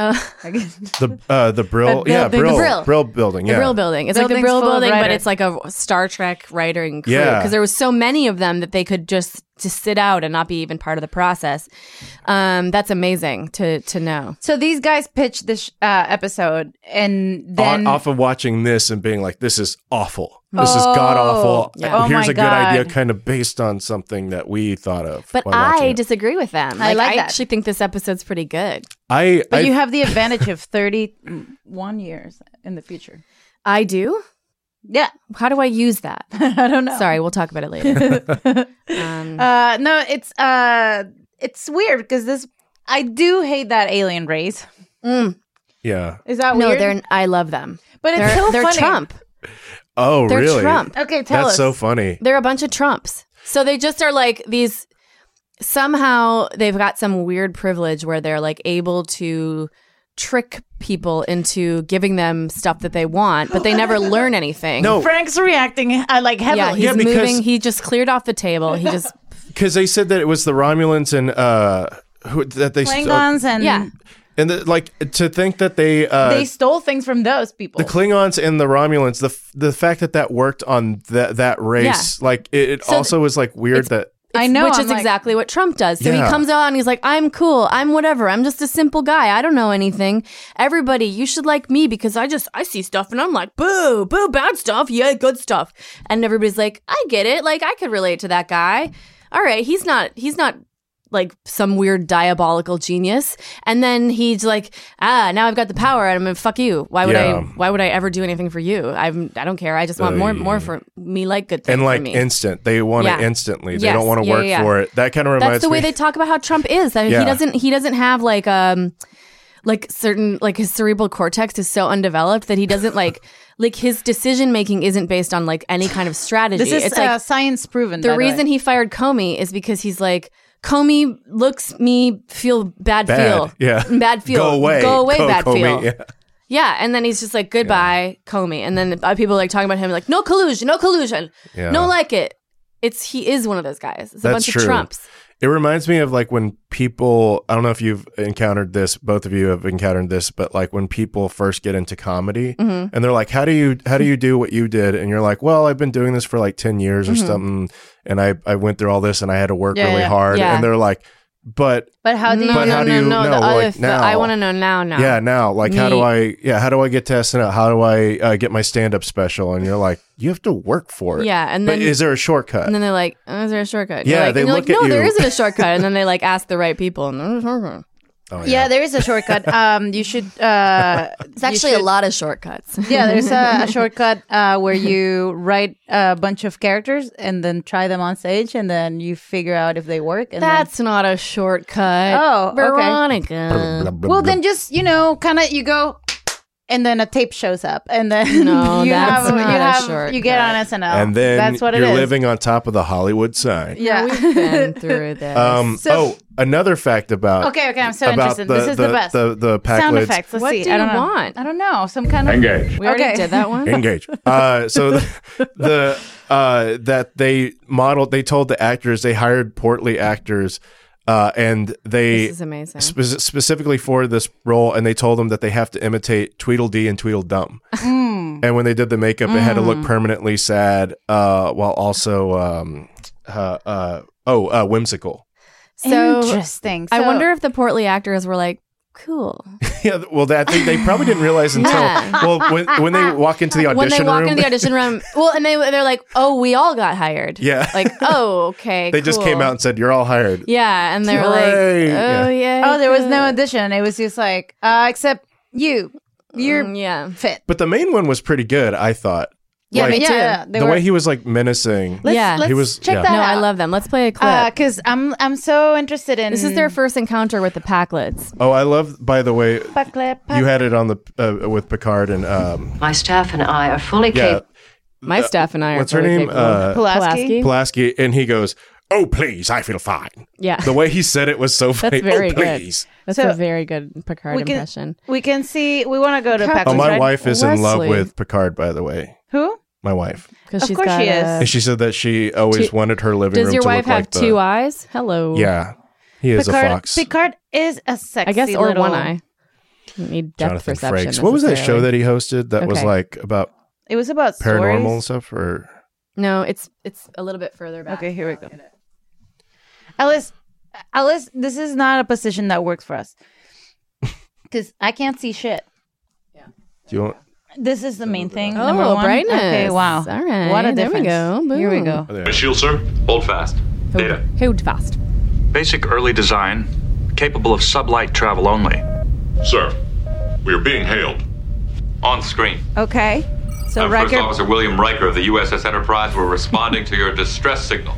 S6: the Brill,
S5: The building-
S4: the
S6: Brill building, yeah.
S4: The Brill Building. It's like the
S5: Building's
S4: Brill
S5: full of
S4: Building, but
S5: writers.
S4: it's like a Star Trek writing crew.
S6: Yeah.
S4: Because there was so many of them that they could just sit out and not be even part of the process. That's amazing to know.
S5: So these guys pitched this episode, and then
S6: Off of watching this and being like, this is awful. This is god awful.
S4: yeah.
S5: Oh
S6: Here's
S5: my
S6: a good idea,
S5: God.
S6: kind of based on something that we thought of.
S4: But
S6: while watching
S4: I
S6: it.
S4: disagree with them.
S5: I like
S4: I
S5: that.
S4: actually think this episode's pretty good.
S5: but you have the advantage of 31 years in the future.
S4: I do?
S5: Yeah,
S4: How do I use that?
S5: I don't know.
S4: Sorry, we'll talk about it later.
S5: No, it's weird because I do hate that alien race.
S6: yeah.
S5: Is that
S4: No,
S5: weird?
S4: I love them.
S5: But it's
S4: they're,
S5: so
S4: they're
S5: funny.
S4: Trump.
S6: Oh,
S4: They're
S6: really?
S4: Trump.
S5: Okay, tell
S6: That's
S5: us.
S6: so funny.
S4: They're a bunch of Trumps. So they just are like these. Somehow they've got some weird privilege where they're like able to trick people into giving them stuff that they want, but they never learn anything.
S6: No,
S5: Frank's reacting like
S4: Yeah,
S5: heavily.
S4: he's
S6: Yeah, because-
S4: moving. He just cleared off the table. He just
S6: because they said that it was the Romulans and that they
S5: Klingons and
S4: yeah.
S6: and like to think that they
S5: stole things from those people.
S6: the Klingons and the Romulans, the fact that worked on that race,
S4: Yeah.
S6: like it
S4: So
S6: also was like weird
S4: it's-
S6: that
S5: I know,
S4: which
S5: I'm
S4: is
S5: like-
S4: exactly what Trump does. So he
S6: Yeah.
S4: comes out and he's like, I'm cool. I'm whatever. I'm just a simple guy. I don't know anything. Everybody, you should like me because I see stuff and I'm like, boo, bad stuff. Yeah, good stuff. And everybody's like, I get it. Like, I could relate to that guy. All right. He's not like some weird diabolical genius. And then he's like, now I've got the power and I'm gonna fuck you. Why would I ever do anything for you? I don't care. I just want more for me, like good things
S6: And like
S4: for me.
S6: instant. They want it instantly. They don't want to work for it. That kind of reminds me.
S4: That's the way they talk about how Trump is. That he doesn't have like certain like his cerebral cortex is so undeveloped that he doesn't like his decision making isn't based on like any kind of strategy.
S5: This is
S4: it's like
S5: science proven.
S4: the reason he fired Comey is because he's like, Comey looks me feel bad feel.
S6: Yeah.
S4: Bad feel.
S6: Go away,
S4: bad
S6: Comey.
S4: feel.
S6: Yeah.
S4: Yeah, and then he's just like, goodbye, Comey. And then people like talking about him like, no collusion.
S6: Yeah.
S4: No like it. He is one of those guys. It's a bunch of Trumps.
S6: It reminds me of like when people, I don't know if you've encountered this, both of you have encountered this, but like when people first get into comedy and they're like, how do you do what you did? And you're like, well, I've been doing this for like 10 years or something. And I went through all this and I had to work really hard.
S4: Yeah.
S6: And they're like, but
S5: how do you?
S6: how do you know? Like now,
S4: I want to know now.
S6: Yeah, now. Like, how do I get to SNL? How do I get my stand-up special? And you're like, you have to work for it.
S4: Yeah, and
S6: but
S4: then
S6: is there a shortcut?
S4: And then they're like, is there a shortcut?
S6: Yeah,
S4: you're
S6: they
S4: like,
S6: look
S4: no,
S6: at you.
S4: there isn't a shortcut. And then they like ask the right people, and there's a shortcut.
S6: Oh,
S5: Yeah, there is a shortcut. You should.
S4: It's actually a lot of shortcuts.
S5: Yeah, there's a shortcut where you write a bunch of characters and then try them on stage, and then you figure out if they work. And
S4: That's not a shortcut.
S5: Oh, okay.
S4: Veronica.
S5: well, then just kind of you go, and then a tape shows up, and then
S4: No,
S5: you
S4: that's not a
S5: you get on SNL,
S6: and then
S5: that's what
S6: you're
S5: it is.
S6: living on top of the Hollywood sign.
S5: Yeah,
S4: We've been through this.
S6: Another fact about
S5: Okay, I'm so
S6: about
S5: interested. This is the best.
S6: The pack
S5: Sound
S6: lids.
S5: effects. Let's
S4: What
S5: see.
S4: do
S5: I don't
S4: you
S5: know.
S4: want?
S5: I don't know. Some kind of
S3: Engage.
S4: We already
S5: Okay.
S4: did that one.
S6: Engage. So that they told the actors, they hired portly actors, and they
S4: This is amazing.
S6: specifically for this role, and they told them that they have to imitate Tweedledee and Tweedledum. And when they did the makeup, it had to look permanently sad, while also whimsical.
S4: So
S5: interesting.
S4: I
S5: So-
S4: wonder if the portly actors were like, cool.
S6: Yeah, well, that they probably didn't realize until well when they walk into the audition
S4: When they walk
S6: room.
S4: into the audition room, well, and they're like, oh, we all got hired.
S6: Yeah.
S4: Like, oh, okay.
S6: they just
S4: cool.
S6: came out and said, "You're all hired."
S4: Yeah, and they were like,
S6: Hooray.
S4: oh, yeah.
S5: Oh, there was no audition. It was just like, except you. You're
S4: yeah.
S5: fit.
S6: But the main one was pretty good, I thought.
S4: Yeah,
S6: Like,
S4: me too.
S5: they
S6: the
S5: were-
S6: way he was like menacing.
S5: Let's
S6: He was-
S5: check
S6: yeah.
S5: that
S4: No, I
S5: out.
S4: love them. Let's play a clip.
S5: Because I'm so interested in
S4: This is their first encounter with the Packlids.
S6: Oh, I love. By the way,
S5: Pack.
S6: you had it on the with Picard and
S11: My staff and I are fully
S6: yeah,
S11: capable.
S4: My staff and I are
S6: what's her
S4: fully
S6: name?
S4: capable.
S5: Pulaski?
S6: Pulaski, and he goes, "Oh, please, I feel fine."
S4: Yeah.
S6: The way he said it was so funny.
S4: That's very
S6: oh,
S4: good.
S6: please.
S4: That's
S5: So,
S4: a very good Picard
S5: we can-
S4: impression.
S5: We can see. We want to go to Pack.
S6: Oh, my
S5: right?
S6: wife is in love
S4: Wesley.
S6: with Picard. By the way,
S5: Who?
S6: my wife,
S4: Because
S5: Of
S4: she's
S5: course
S4: got
S5: she is.
S6: and she said that she always wanted her living
S4: Does
S6: room
S4: your
S6: to
S4: wife
S6: look
S4: have
S6: like the,
S4: two eyes? Hello.
S6: Yeah, he is
S5: Picard,
S6: a fox.
S5: Picard is a sexy
S4: I guess, or
S5: little-
S4: one eye. You need depth
S6: Jonathan
S4: perception.
S6: Frakes. What was that show
S4: necessarily.
S6: that he hosted that was
S4: Okay.
S6: like about
S5: It was about
S6: paranormal and
S5: stories.
S6: stuff? Or
S4: No, it's a little bit further back.
S5: Okay, here we go. Alice, this is not a position that works for us because I can't see shit.
S6: do you want?
S5: This is the main thing.
S4: Oh,
S5: number one.
S4: brightness.
S5: Okay, wow.
S4: All right.
S5: What a
S4: There we
S5: difference.
S4: go.
S5: Here we
S4: Boom.
S5: go.
S2: Ms. Shield, sir, hold fast. Data.
S4: Hold fast.
S12: Basic early design, capable of sublight travel only.
S2: Sir, we are being hailed.
S13: On screen.
S5: Okay. So
S13: First
S5: Riker.
S13: Officer William Riker of the USS Enterprise. We're responding to your distress signal.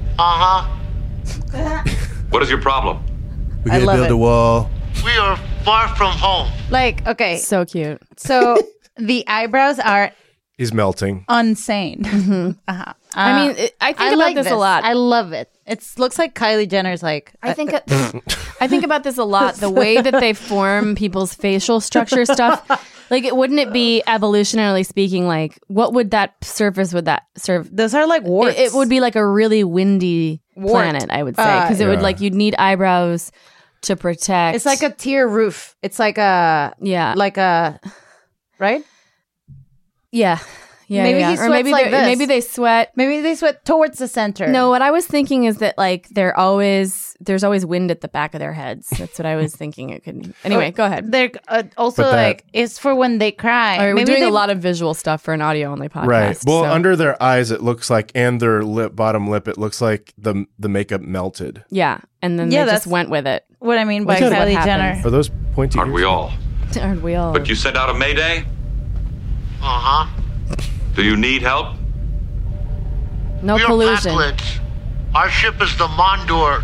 S13: What is your problem?
S6: We
S5: I
S6: gotta
S5: love
S6: build
S5: it.
S6: a wall.
S14: We are far from home.
S5: Like, okay.
S4: So cute.
S5: So the eyebrows are
S6: He's melting.
S5: insane. Uh-huh.
S4: I mean, I think about
S5: like
S4: this a lot.
S5: I love it. It looks like Kylie Jenner's like.
S4: I think about this a lot. The way that they form people's facial structure stuff. Like, wouldn't it be evolutionarily speaking? Like, what would that surface would that serve?
S5: Those are like warts.
S4: It would be like a really windy
S5: Wart.
S4: planet, I would say, because it would
S6: Yeah.
S4: like you'd need eyebrows to protect.
S5: It's like a tier roof. It's like a
S4: yeah,
S5: like a right.
S4: yeah. Yeah,
S5: maybe
S4: yeah.
S5: he
S4: Or
S5: sweats
S4: maybe
S5: like
S4: they-
S5: this.
S4: maybe they sweat.
S5: Maybe they sweat towards the center.
S4: No, what I was thinking is that like there's always wind at the back of their heads. That's what I was thinking. It could. Anyway, go ahead.
S5: They're also
S6: But that-
S5: like it's for when they cry.
S4: All right, we're
S5: Maybe
S4: doing
S5: they-
S4: a lot of visual stuff for an audio only podcast.
S6: Right. Well,
S4: so-
S6: under their eyes, it looks like, and their bottom lip, it looks like the makeup melted.
S4: yeah, and then
S5: Yeah,
S4: they
S5: that's
S4: just went with it.
S5: What I mean by
S4: Which is what
S5: Kylie
S4: happens.
S5: Jenner.
S6: Are those pointy?
S2: Aren't we all?
S4: Aren't we all?
S2: But you sent out a mayday?
S14: Uh-huh.
S2: Do you need help?
S4: No
S14: We're
S4: collusion.
S14: Paklits. Our ship is the Mondor.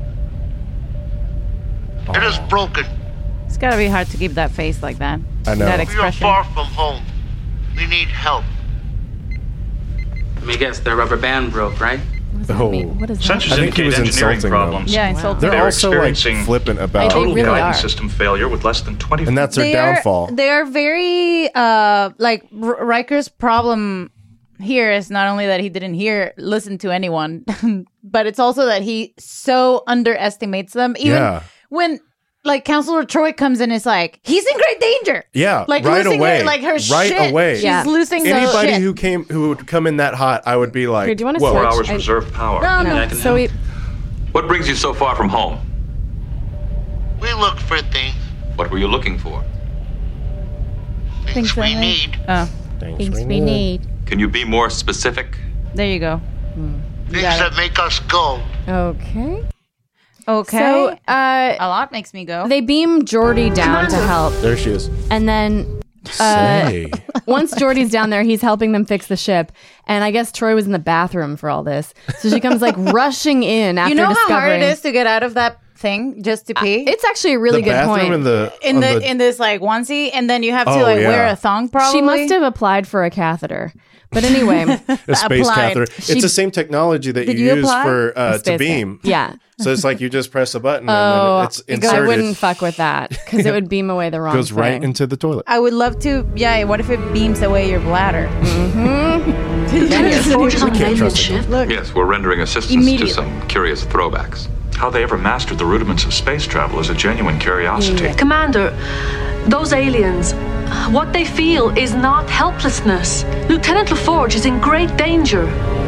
S14: It is broken.
S5: It's gotta be hard to keep that face like that.
S6: I know.
S5: That
S14: We are
S5: expression.
S14: far from home. We need help.
S15: Let me guess, their rubber band broke, right?
S6: Oh.
S4: What is
S12: Sensors
S6: I think he
S12: indicate
S6: was
S12: engineering
S6: insulting
S12: problems.
S6: them.
S5: Yeah, insulting.
S6: They're
S12: They're
S6: also like
S12: experiencing
S6: flippant about,
S12: Total
S4: really
S12: guidance
S4: are.
S12: system failure with less than 20.
S6: and that's their downfall.
S5: They are very like Riker's problem here is not only that he didn't listen to anyone, but it's also that he so underestimates them. Even
S6: Yeah.
S5: when like Counselor Troy comes in, it's like he's in great danger.
S6: Yeah,
S5: like
S6: right
S5: losing
S6: away.
S5: her, like her
S6: Right
S5: shit.
S6: away.
S5: She's
S4: Yeah.
S5: losing her
S6: Anybody
S5: shit.
S6: who would come in that hot, I would be like,
S4: Here, do you want to
S6: whoa.
S12: 4
S4: switch?
S12: hours reserve power.
S5: No, no.
S15: I can
S4: So
S15: help.
S2: What brings you so far from home?
S14: We look for things.
S2: What were you looking for?
S14: Things we need.
S5: Oh,
S4: Things we need.
S2: Can you be more specific?
S5: there you go.
S14: Things that make us go.
S4: Okay.
S5: Okay.
S4: So
S5: a lot makes me go.
S4: they beam Geordi down to help,
S6: There she is.
S4: and then
S6: Say.
S4: once Geordi's down there, he's helping them fix the ship. And I guess Troy was in the bathroom for all this, so she comes like rushing in after
S5: you know how hard
S4: discovering.
S5: it is to get out of that thing just to pee?
S4: It's actually a really
S6: the
S4: good
S6: bathroom
S4: point.
S6: in the
S5: in this like onesie, and then you have to
S6: Oh,
S5: like wear
S6: yeah.
S5: a thong. Probably
S4: She must have applied for a catheter. But anyway,
S6: a space
S5: applied.
S6: catheter.
S4: She-
S6: It's the same technology that
S5: Did
S6: you
S5: you
S6: use
S5: apply?
S6: for
S4: a
S6: to
S4: space
S6: beam.
S4: yeah.
S6: So it's like you just press a button
S4: Oh,
S6: and then it's
S4: I
S6: inserted.
S4: wouldn't fuck with that because it would beam away the wrong
S6: goes
S4: thing.
S6: right into the toilet.
S5: I would love to. Yeah. What if it beams away your bladder?
S11: Forged on an
S6: can't
S11: alien
S6: trust it.
S11: ship.
S5: Look.
S2: Yes, we're rendering assistance
S5: Immediately.
S2: to some curious throwbacks.
S12: How they ever mastered the rudiments of space travel is a genuine curiosity.
S11: Commander, those aliens, what they feel is not helplessness. Lieutenant LaForge is in great danger.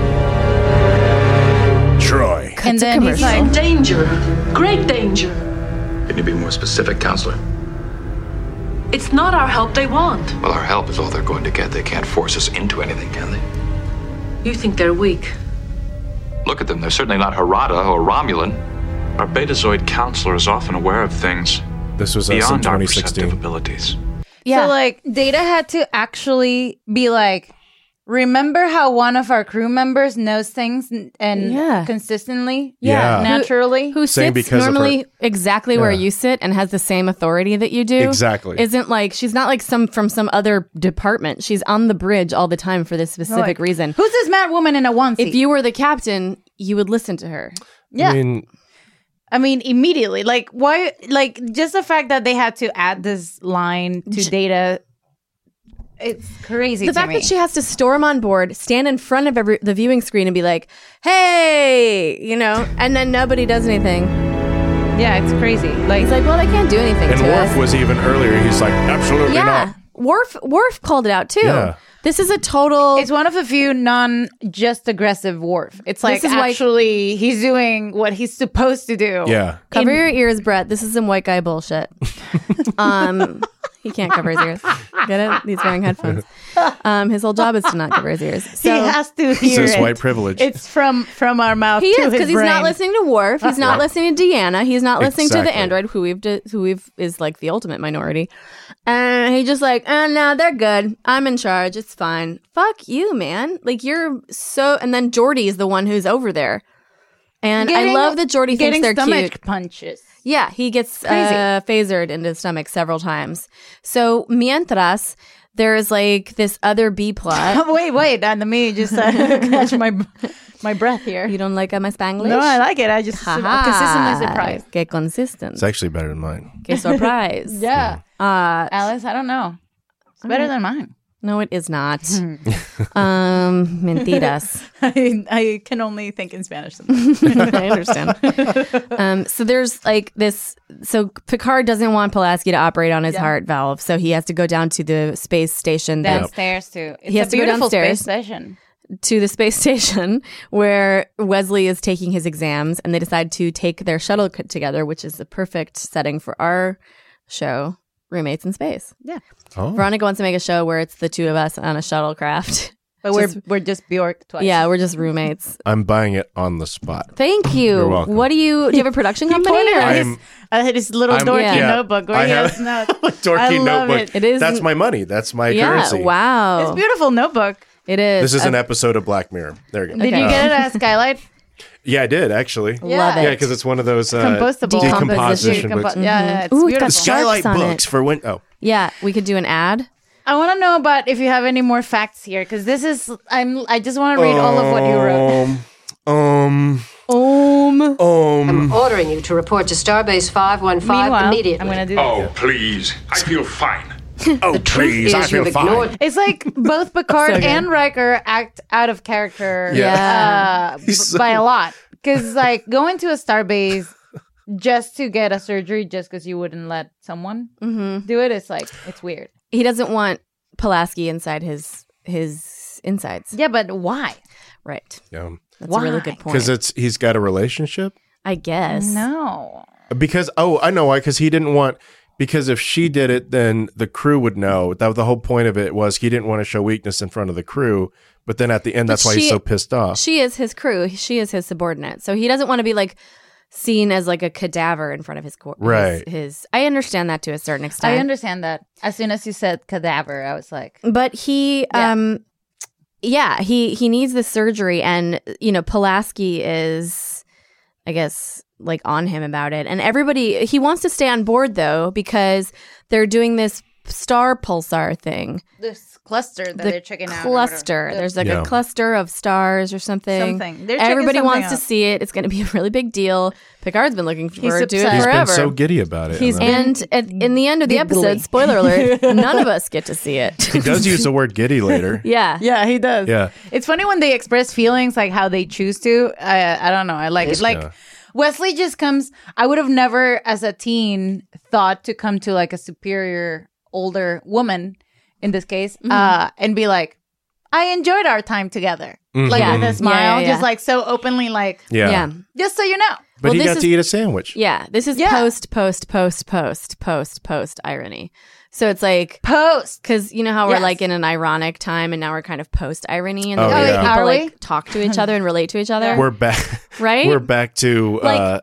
S6: Troy.
S5: And then he's like,
S11: Danger. Great danger.
S2: Can you be more specific, Counselor?
S11: It's not our help they want.
S2: Well, our help is all they're going to get. They can't force us into anything, can they?
S11: You think they're weak.
S2: Look at them. They're certainly not Harada or Romulan.
S12: Our Betazoid counselor is often aware of things
S6: This was us in
S12: beyond our
S6: 2016.
S12: perceptive abilities.
S4: Yeah.
S5: So like Data had to actually be like, remember how one of our crew members knows things and
S4: Yeah.
S5: consistently,
S6: Yeah.
S5: naturally.
S4: Who
S6: Saying
S4: sits
S6: because of
S4: normally
S6: her-
S4: exactly where
S6: Yeah.
S4: you sit and has the same authority that you do.
S6: Exactly.
S4: Isn't like she's not like from some other department. She's on the bridge all the time for this specific
S5: Like,
S4: reason.
S5: Who's this mad woman in a onesie?
S4: If you were the captain, you would listen to her.
S5: yeah.
S6: I mean,
S5: Immediately. Like, why? Like, just the fact that they had to add this line to Data, it's crazy
S4: The
S5: to
S4: fact
S5: me.
S4: that she has to storm on board, stand in front of the viewing screen and be like, "Hey," and then nobody does anything.
S5: Yeah, it's crazy. Like,
S4: He's like, "Well, they can't do anything
S6: and
S4: to
S6: Worf
S4: us."
S6: was even earlier. He's like, absolutely
S4: Yeah,
S6: not.
S4: Worf called it out too.
S6: Yeah.
S4: This is a total.
S5: it's one of a few just aggressive Worf. It's like
S4: This is why-
S5: actually he's doing what he's supposed to do.
S6: Yeah.
S4: Cover your ears, Brett. This is some white guy bullshit. He can't cover his ears. Get it? He's wearing headphones. His whole job is to not cover his ears.
S5: He
S4: So
S5: has to hear
S6: This is
S5: it.
S6: white privilege.
S5: It's from our mouth.
S4: he
S5: to
S4: is
S5: his
S4: because he's not
S5: brain.
S4: listening to Worf. He's not listening to Deanna. He's not listening to the
S6: Exactly.
S4: android who is like the ultimate minority. And he just like, oh no, they're good. I'm in charge. It's fine. Fuck you, man. Like you're so. And then Geordi is the one who's over there. And I love that Geordi thinks
S5: getting
S4: they're
S5: stomach
S4: cute.
S5: punches.
S4: Yeah, he gets
S5: Crazy.
S4: phasered into the stomach several times. So, mientras, there is like this other B plot.
S5: wait, let me just catch my breath here.
S4: You don't like my Spanglish?
S5: No, I like it. I just consistently surprised.
S4: Que consistent.
S6: It's actually better than mine.
S4: Que surprise.
S5: Yeah. Alice, I don't know. It's better than mine.
S4: No, it is not. Mentiras.
S5: I can only think in Spanish.
S4: I understand. So there's like this. So Picard doesn't want Pulaski to operate on his heart valve, so he has to go down to the space station.
S5: Downstairs too. It's
S4: he has
S5: a
S4: to go
S5: beautiful
S4: downstairs
S5: space station.
S4: To the space station where Wesley is taking his exams, and they decide to take their shuttle together, which is the perfect setting for our show, Roommates in Space.
S5: Yeah.
S6: Oh.
S4: Veronica wants to make a show where it's the two of us on a shuttlecraft.
S5: But we're just Bjork twice.
S4: Yeah, we're just roommates.
S6: I'm buying it on the spot.
S4: Thank you.
S6: You're welcome.
S4: Do you have a production company?
S5: His little dorky notebook where he has notes.
S6: Dorky notebook.
S4: It is.
S6: That's my money. That's my currency.
S4: Wow.
S5: It's a beautiful notebook.
S4: It is.
S6: This is an episode of Black Mirror. There you go.
S5: Did you get it at Skylight?
S6: Yeah, I did actually.
S4: Love it.
S6: Yeah, because it's one of those
S5: compostable
S6: decomposition books.
S5: Yeah, it's
S4: Ooh,
S5: beautiful.
S6: The Skylight books for when. Oh,
S4: yeah. We could do an ad.
S5: I want to know about if you have any more facts here, because this is. I just want to read all of what you wrote.
S16: I'm ordering you to report to Starbase 515
S5: Meanwhile,
S16: immediately.
S5: I'm going to do that.
S13: Oh, please. I feel fine.
S16: The truth is you've ignored.
S5: It's like both Picard and Riker act out of character by a lot. Because like going to a starbase just to get a surgery just because you wouldn't let someone do it, it's like, it's weird.
S4: He doesn't want Pulaski inside his insides.
S5: Yeah, but why?
S4: Right.
S6: yeah.
S4: That's a really good point.
S6: Because he's got a relationship.
S4: I guess.
S5: No.
S6: Because I know why. Because he didn't want. Because if she did it, then the crew would know. That the whole point of it was he didn't want to show weakness in front of the crew. But then at the end, that's why he's so pissed off.
S4: She is his crew. She is his subordinate. So he doesn't want to be like seen as like a cadaver in front of his court.
S6: Right.
S4: I understand that to a certain extent.
S5: I understand that. As soon as you said cadaver, I was like.
S4: But he, he needs the surgery, and Pulaski is, I guess, like on him about it, and he wants to stay on board though because they're doing this star pulsar thing.
S5: This cluster that they're checking out.
S4: Cluster. There's like a cluster of stars or something.
S5: Everybody
S4: wants to see it. It's going to be a really big deal. Picard's been looking forward to it
S6: He's
S4: forever.
S6: been so giddy about it.
S4: And in the end of the episode, spoiler alert, none of us get to see it.
S6: He does use the word giddy later.
S5: Yeah, he does.
S6: Yeah.
S5: It's funny when they express feelings like how they choose to. I don't know. I like it. Like Wesley just comes. I would have never, as a teen, thought to come to like a superior older woman in this case and be like, I enjoyed our time together. Like with a smile, just like so openly, like just so you know.
S6: But he got to eat a sandwich.
S4: Yeah, this is post irony. So it's like
S5: post,
S4: because you know how we're like in an ironic time, and now we're kind of post irony, and
S6: people
S4: like talk to each other and relate to each other.
S6: We're back,
S4: right?
S6: We're back to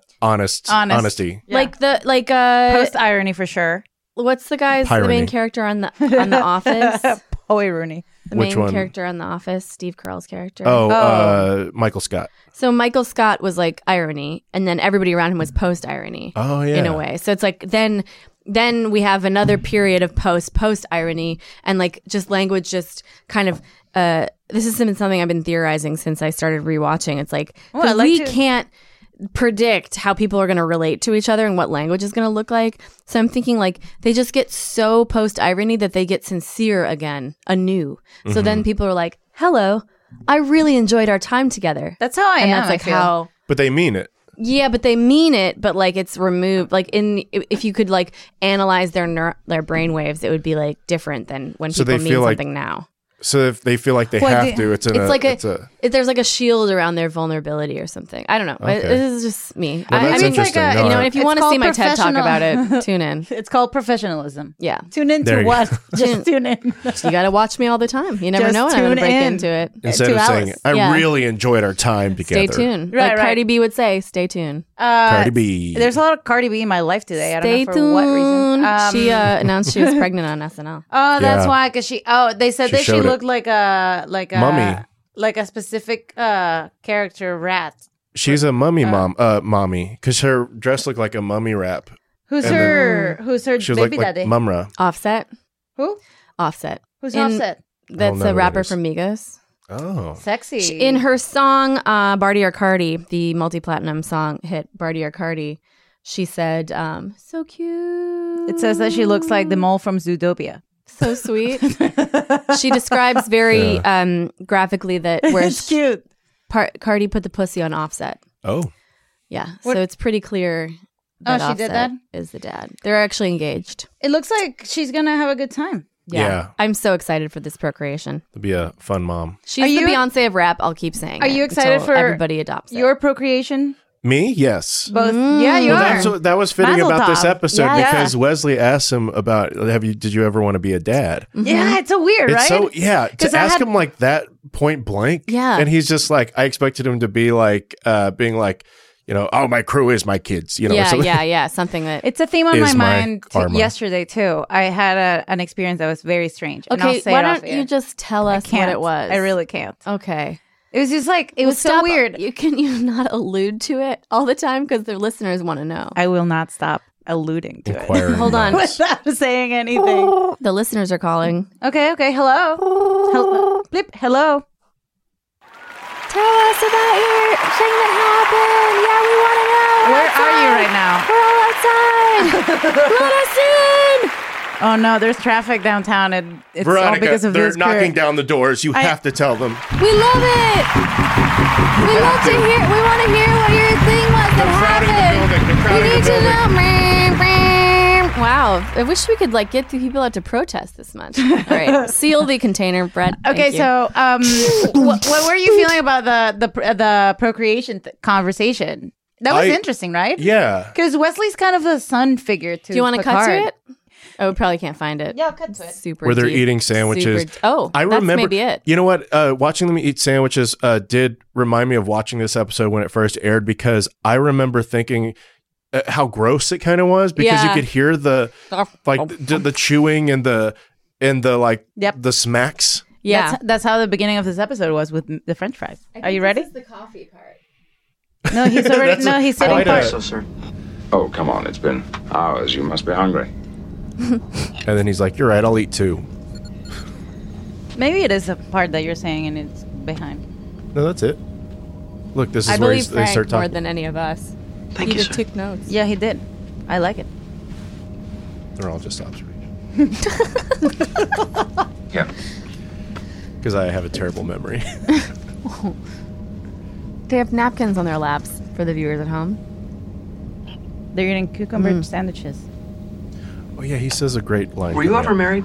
S6: honesty.
S4: Like
S5: post irony for sure.
S4: What's the guy's the main character on the Office?
S5: Poe Rooney.
S4: The main character on The Office, Steve Carell's character.
S6: Michael Scott.
S4: So Michael Scott was like irony, and then everybody around him was post irony.
S6: Oh yeah,
S4: in a way. So it's like then we have another period of post irony, and like just language just kind of. This has been something I've been theorizing since I started rewatching. It's like we can't predict how people are going to relate to each other and what language is going to look like. So I'm thinking like they just get so post irony that they get sincere again, anew. So then people are like, "Hello, I really enjoyed our time together."
S5: That's how I am.
S4: That's like how.
S6: But they mean it.
S4: Yeah, but they mean it. But like it's removed. Like if you could like analyze their brain waves, it would be like different than when people mean something now.
S6: So if they feel like they have to,
S4: there's like a shield around their vulnerability or something. I don't know.
S6: Okay.
S4: This is just me.
S6: Well, that's interesting.
S4: And if you want to see my TED talk about it, tune in.
S5: It's called professionalism.
S4: Yeah.
S5: Tune in to what? Just tune in.
S4: You got to watch me all the time. You never know when I'm going to break into it.
S6: Instead of saying, I really enjoyed our time together.
S4: Stay tuned. Like Cardi B would say, stay tuned.
S6: Cardi B.
S5: There's a lot of Cardi B in my life today.
S4: Stay
S5: I don't know for what reason.
S4: She announced she was pregnant on SNL.
S5: Oh, that's why. Because they said that she looked like a
S6: mummy,
S5: like a specific character rat.
S6: She's a mummy mommy because her dress looked like a mummy wrap.
S5: Who's her
S6: she was
S5: baby
S6: like
S5: daddy?
S6: Mumra.
S4: Offset.
S5: Who?
S4: Offset.
S5: Who's Offset?
S4: That's a rapper from Migos.
S6: Oh,
S5: sexy.
S4: In her song Barty or Cardi, the multi-platinum song hit Barty or Cardi, she said, so cute.
S5: It says that she looks like the mole from Zootopia.
S4: So sweet. She describes very graphically that where
S5: It's cute.
S4: Cardi put the pussy on Offset.
S6: Oh.
S4: Yeah.
S5: What-
S4: So it's pretty clear
S5: Oh,
S4: that
S5: she did
S4: Offset
S5: that?
S4: is the dad. They're actually engaged.
S5: It looks like she's gonna have a good time.
S6: Yeah.
S4: I'm so excited for this procreation.
S6: It'll be a fun mom.
S4: She's
S5: Are
S4: the
S5: you-
S4: Beyonce of rap. I'll keep saying
S5: Are
S4: it
S5: you excited
S4: until
S5: for
S4: everybody adopts it.
S5: your procreation?
S6: Me? Yes.
S5: Both. Yeah, you
S6: Well,
S5: are.
S6: that was fitting
S5: Mazel
S6: about this
S5: tov.
S6: episode
S5: Yeah.
S6: because Wesley asked him about did you ever want to be a dad?
S5: Yeah, it's so weird,
S6: It's
S5: right?
S6: so to
S5: 'Cause I
S6: ask
S5: had-
S6: him like that point blank.
S4: Yeah.
S6: And he's just like, I expected him to be like being like, oh, my crew is my kids,
S4: yeah,
S6: something.
S4: yeah. Something that
S5: It's a theme on my
S6: Is my
S5: mind
S6: karma.
S5: yesterday too. I had an experience that was very strange. and I'll
S4: Okay,
S5: say
S4: why
S5: it off
S4: don't
S5: air.
S4: you just tell us what
S5: can't.
S4: it was?
S5: I really can't.
S4: Okay.
S5: It was just like it
S4: Well,
S5: was so
S4: stop-
S5: weird.
S4: Can you not allude to it all the time because the listeners want to know?
S5: I will not stop alluding to
S6: Inquiring
S5: it.
S4: Hold on.
S5: Without saying anything.
S4: The listeners are calling.
S5: Okay. Hello. Hello. Blip. Hello.
S4: Tell us about your thing that happened. Yeah, we want to know.
S5: Where are you right now?
S4: We're all outside. Let us in.
S5: Oh no, there's traffic downtown, and it's all
S6: Veronica,
S5: because of
S6: they're
S5: this
S6: knocking
S5: crew.
S6: down the doors. You have to tell them.
S4: We love it. We love to hear. We want to hear what your thing was that happened. We need to know. Wow, I wish we could get the people out to protest this much. All right, seal the container, Brett.
S5: Okay,
S4: Thank you.
S5: so what were you feeling about the procreation conversation? That was interesting, right?
S6: Yeah.
S5: Because Wesley's kind of a son figure to
S4: Do you want to cut to
S5: Picard.
S4: it? Oh, we probably can't find it.
S5: Yeah, I'll cut to it.
S4: Super.
S6: Where they're
S4: deep,
S6: eating sandwiches.
S4: super- oh,
S6: I
S4: that's
S6: remember.
S4: maybe it.
S6: You know what? Watching them eat sandwiches did remind me of watching this episode when it first aired because I remember thinking how gross it kind of was because you
S4: Yeah.
S6: could hear the the chewing and the the smacks.
S4: Yeah.
S5: That's how the beginning of this episode was with the French fries. Are you ready?
S4: the coffee part.
S5: No, he's already. No, he's sitting.
S12: So, sir.
S3: Oh, come on. It's been hours. You must be hungry.
S6: And then he's like, "You're right. I'll eat two."
S5: Maybe it is a part that you're saying, and it's behind.
S6: No, that's it. Look, this is
S4: I
S6: where
S4: believe
S6: they
S4: Frank
S6: start
S4: more
S6: talking.
S4: than any of us.
S12: Thank
S4: he
S12: you,
S4: just
S12: sir.
S4: took notes.
S5: Yeah, he did. I like it.
S6: They're all just observations.
S3: Yeah.
S6: Because I have a terrible memory.
S4: They have napkins on their laps for the viewers at home.
S5: They're eating cucumber sandwiches.
S6: Oh yeah, he says a great line.
S12: Were you
S6: coming
S12: ever
S6: up.
S12: married?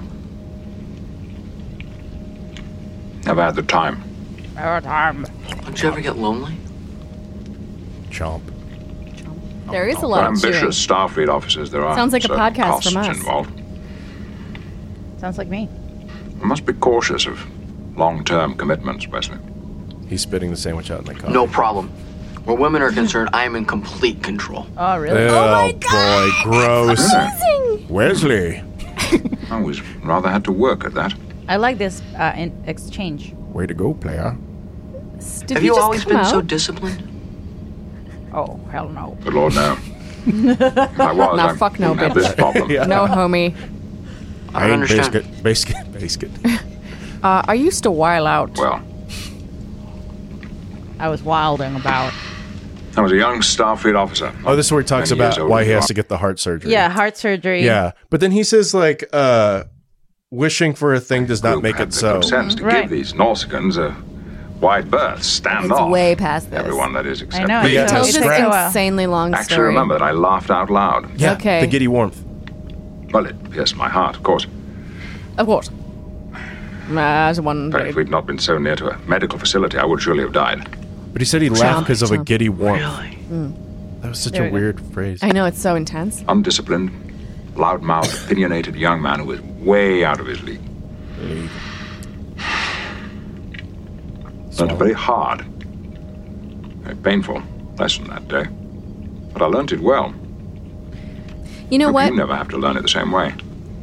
S3: Never had the time.
S12: Don't you ever get lonely?
S6: Chomp.
S4: There is a
S3: For
S4: lot of chewing.
S3: ambitious Starfleet officers, there are
S4: Sounds like a
S3: certain
S4: podcast
S3: costs
S4: from us.
S3: involved.
S5: Sounds like me.
S3: We must be cautious of long-term commitments, Wesley.
S6: He's spitting the sandwich out in the coffee.
S15: No problem. Where women are concerned, I am in complete control.
S5: Oh, really?
S6: Oh, boy, gross. Wesley,
S3: I always rather had to work at that.
S5: I like this in exchange.
S6: way to go, player.
S4: Did
S15: Have
S4: he
S15: you
S4: just
S15: always
S4: come
S15: been so
S4: out?
S15: disciplined?
S5: Oh, hell no.
S3: Good Lord, no. If I was,
S4: Nah,
S3: I
S4: fuck no,
S3: wouldn't have
S4: bitch.
S3: this problem.
S6: Yeah.
S4: No, homie.
S15: I don't understand.
S6: Biscuit.
S4: I used to while out.
S3: Well,
S5: I was wilding about.
S3: I was a young Starfleet officer.
S6: Oh, this is where he talks
S3: Many years
S6: about
S3: older
S6: why he
S3: than
S6: has
S3: you
S6: to get the heart surgery.
S5: Yeah, heart surgery.
S6: Yeah. But then he says, wishing for a thing does not
S3: Group
S6: make
S3: had
S6: it
S3: the
S6: so.
S3: good sense to
S5: Right.
S3: give these Nausicaans a wide berth, stand
S4: It's
S3: off.
S4: way past this.
S3: Everyone, that is, except
S5: know,
S3: me.
S5: it's
S4: Tells
S5: It's
S4: this
S5: so,
S4: insanely long
S3: Actually
S4: story.
S3: remember that I laughed out loud.
S6: Yeah,
S4: Okay.
S6: the giddy warmth.
S3: Well, it pierced my heart, of course.
S4: Of course. As one.
S3: But if we'd not been so near to a medical facility, I would surely have died.
S6: But he said he laughed because of a
S4: Chomp.
S6: giddy warmth.
S15: Really?
S6: That was such
S5: There
S6: a
S5: we go.
S6: weird phrase.
S4: I know it's so intense.
S3: Undisciplined, loud-mouthed, opinionated young man who was way out of his league. Learned a very hard, very painful lesson that day. But I learned it well.
S4: You know
S3: Hope
S4: what?
S3: You never have to learn it the same way.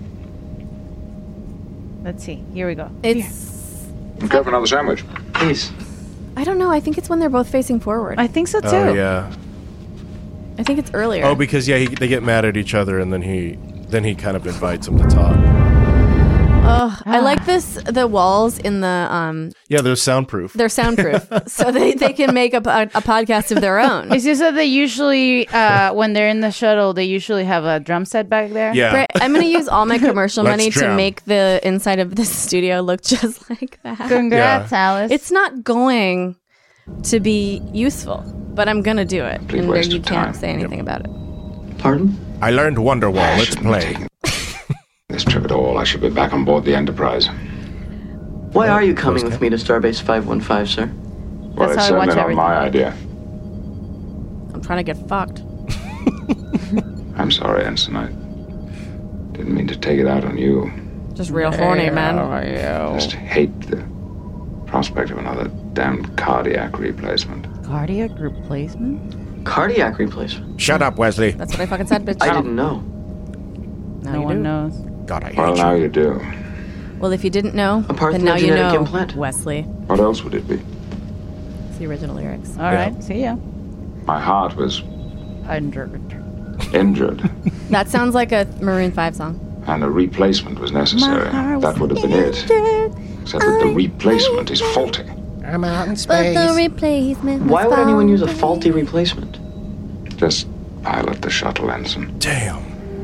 S5: Let's see. Here we go.
S4: It's.
S3: Go for another sandwich.
S15: Please.
S4: I don't know. I think it's when they're both facing forward.
S5: I think so too.
S6: Oh, yeah.
S4: I think it's earlier.
S6: Oh, because, they get mad at each other and then he kind of invites him to talk.
S4: I like the walls in the
S6: Yeah, they're soundproof.
S4: They're soundproof, so they can make a podcast of their own.
S5: It's just that they usually, when they're in the shuttle, they usually have a drum set back there.
S6: Yeah.
S4: Brett, I'm going to use all my commercial
S6: Let's
S4: money
S6: jam.
S4: to make the inside of this studio look just like that.
S5: Congrats, Alice.
S4: It's not going to be useful, but I'm going to do it.
S3: Complete
S4: And
S3: waste
S4: you
S3: of
S4: can't
S3: time.
S4: say anything about it.
S15: Pardon?
S6: I learned Wonderwall. Let's play.
S3: This trip at all, I should be back on board the Enterprise.
S15: Why are you coming with me to Starbase 515, sir?
S3: Well,
S5: That's
S3: it's
S5: how I watch
S3: certainly not
S5: everything.
S3: my idea.
S4: I'm trying to get fucked.
S3: I'm sorry, Ensign. I didn't mean to take it out on you.
S4: Just real horny, man.
S3: I just hate the prospect of another damned cardiac replacement.
S5: Cardiac replacement?
S15: Cardiac replacement.
S6: Shut up, Wesley.
S4: That's what I fucking said, bitch.
S15: I didn't know.
S5: No one knows.
S6: God, I hate
S3: Well, now
S6: you.
S3: you do.
S4: Well, if you didn't know,
S15: A
S4: then now you
S15: parthenogenetic
S4: know,
S15: implant?
S4: Wesley.
S3: What else would it be?
S4: It's the original lyrics.
S5: All right, see ya.
S3: My heart was
S5: Injured.
S3: injured,
S4: That sounds like a Maroon 5 song.
S3: and a replacement was necessary. That would have been it. Except that the replacement is faulty.
S6: I'm out in
S7: But
S6: space.
S7: the replacement was
S15: Why would anyone
S7: found.
S15: use a faulty replacement?
S3: Just pilot the shuttle, Ensign.
S6: Damn.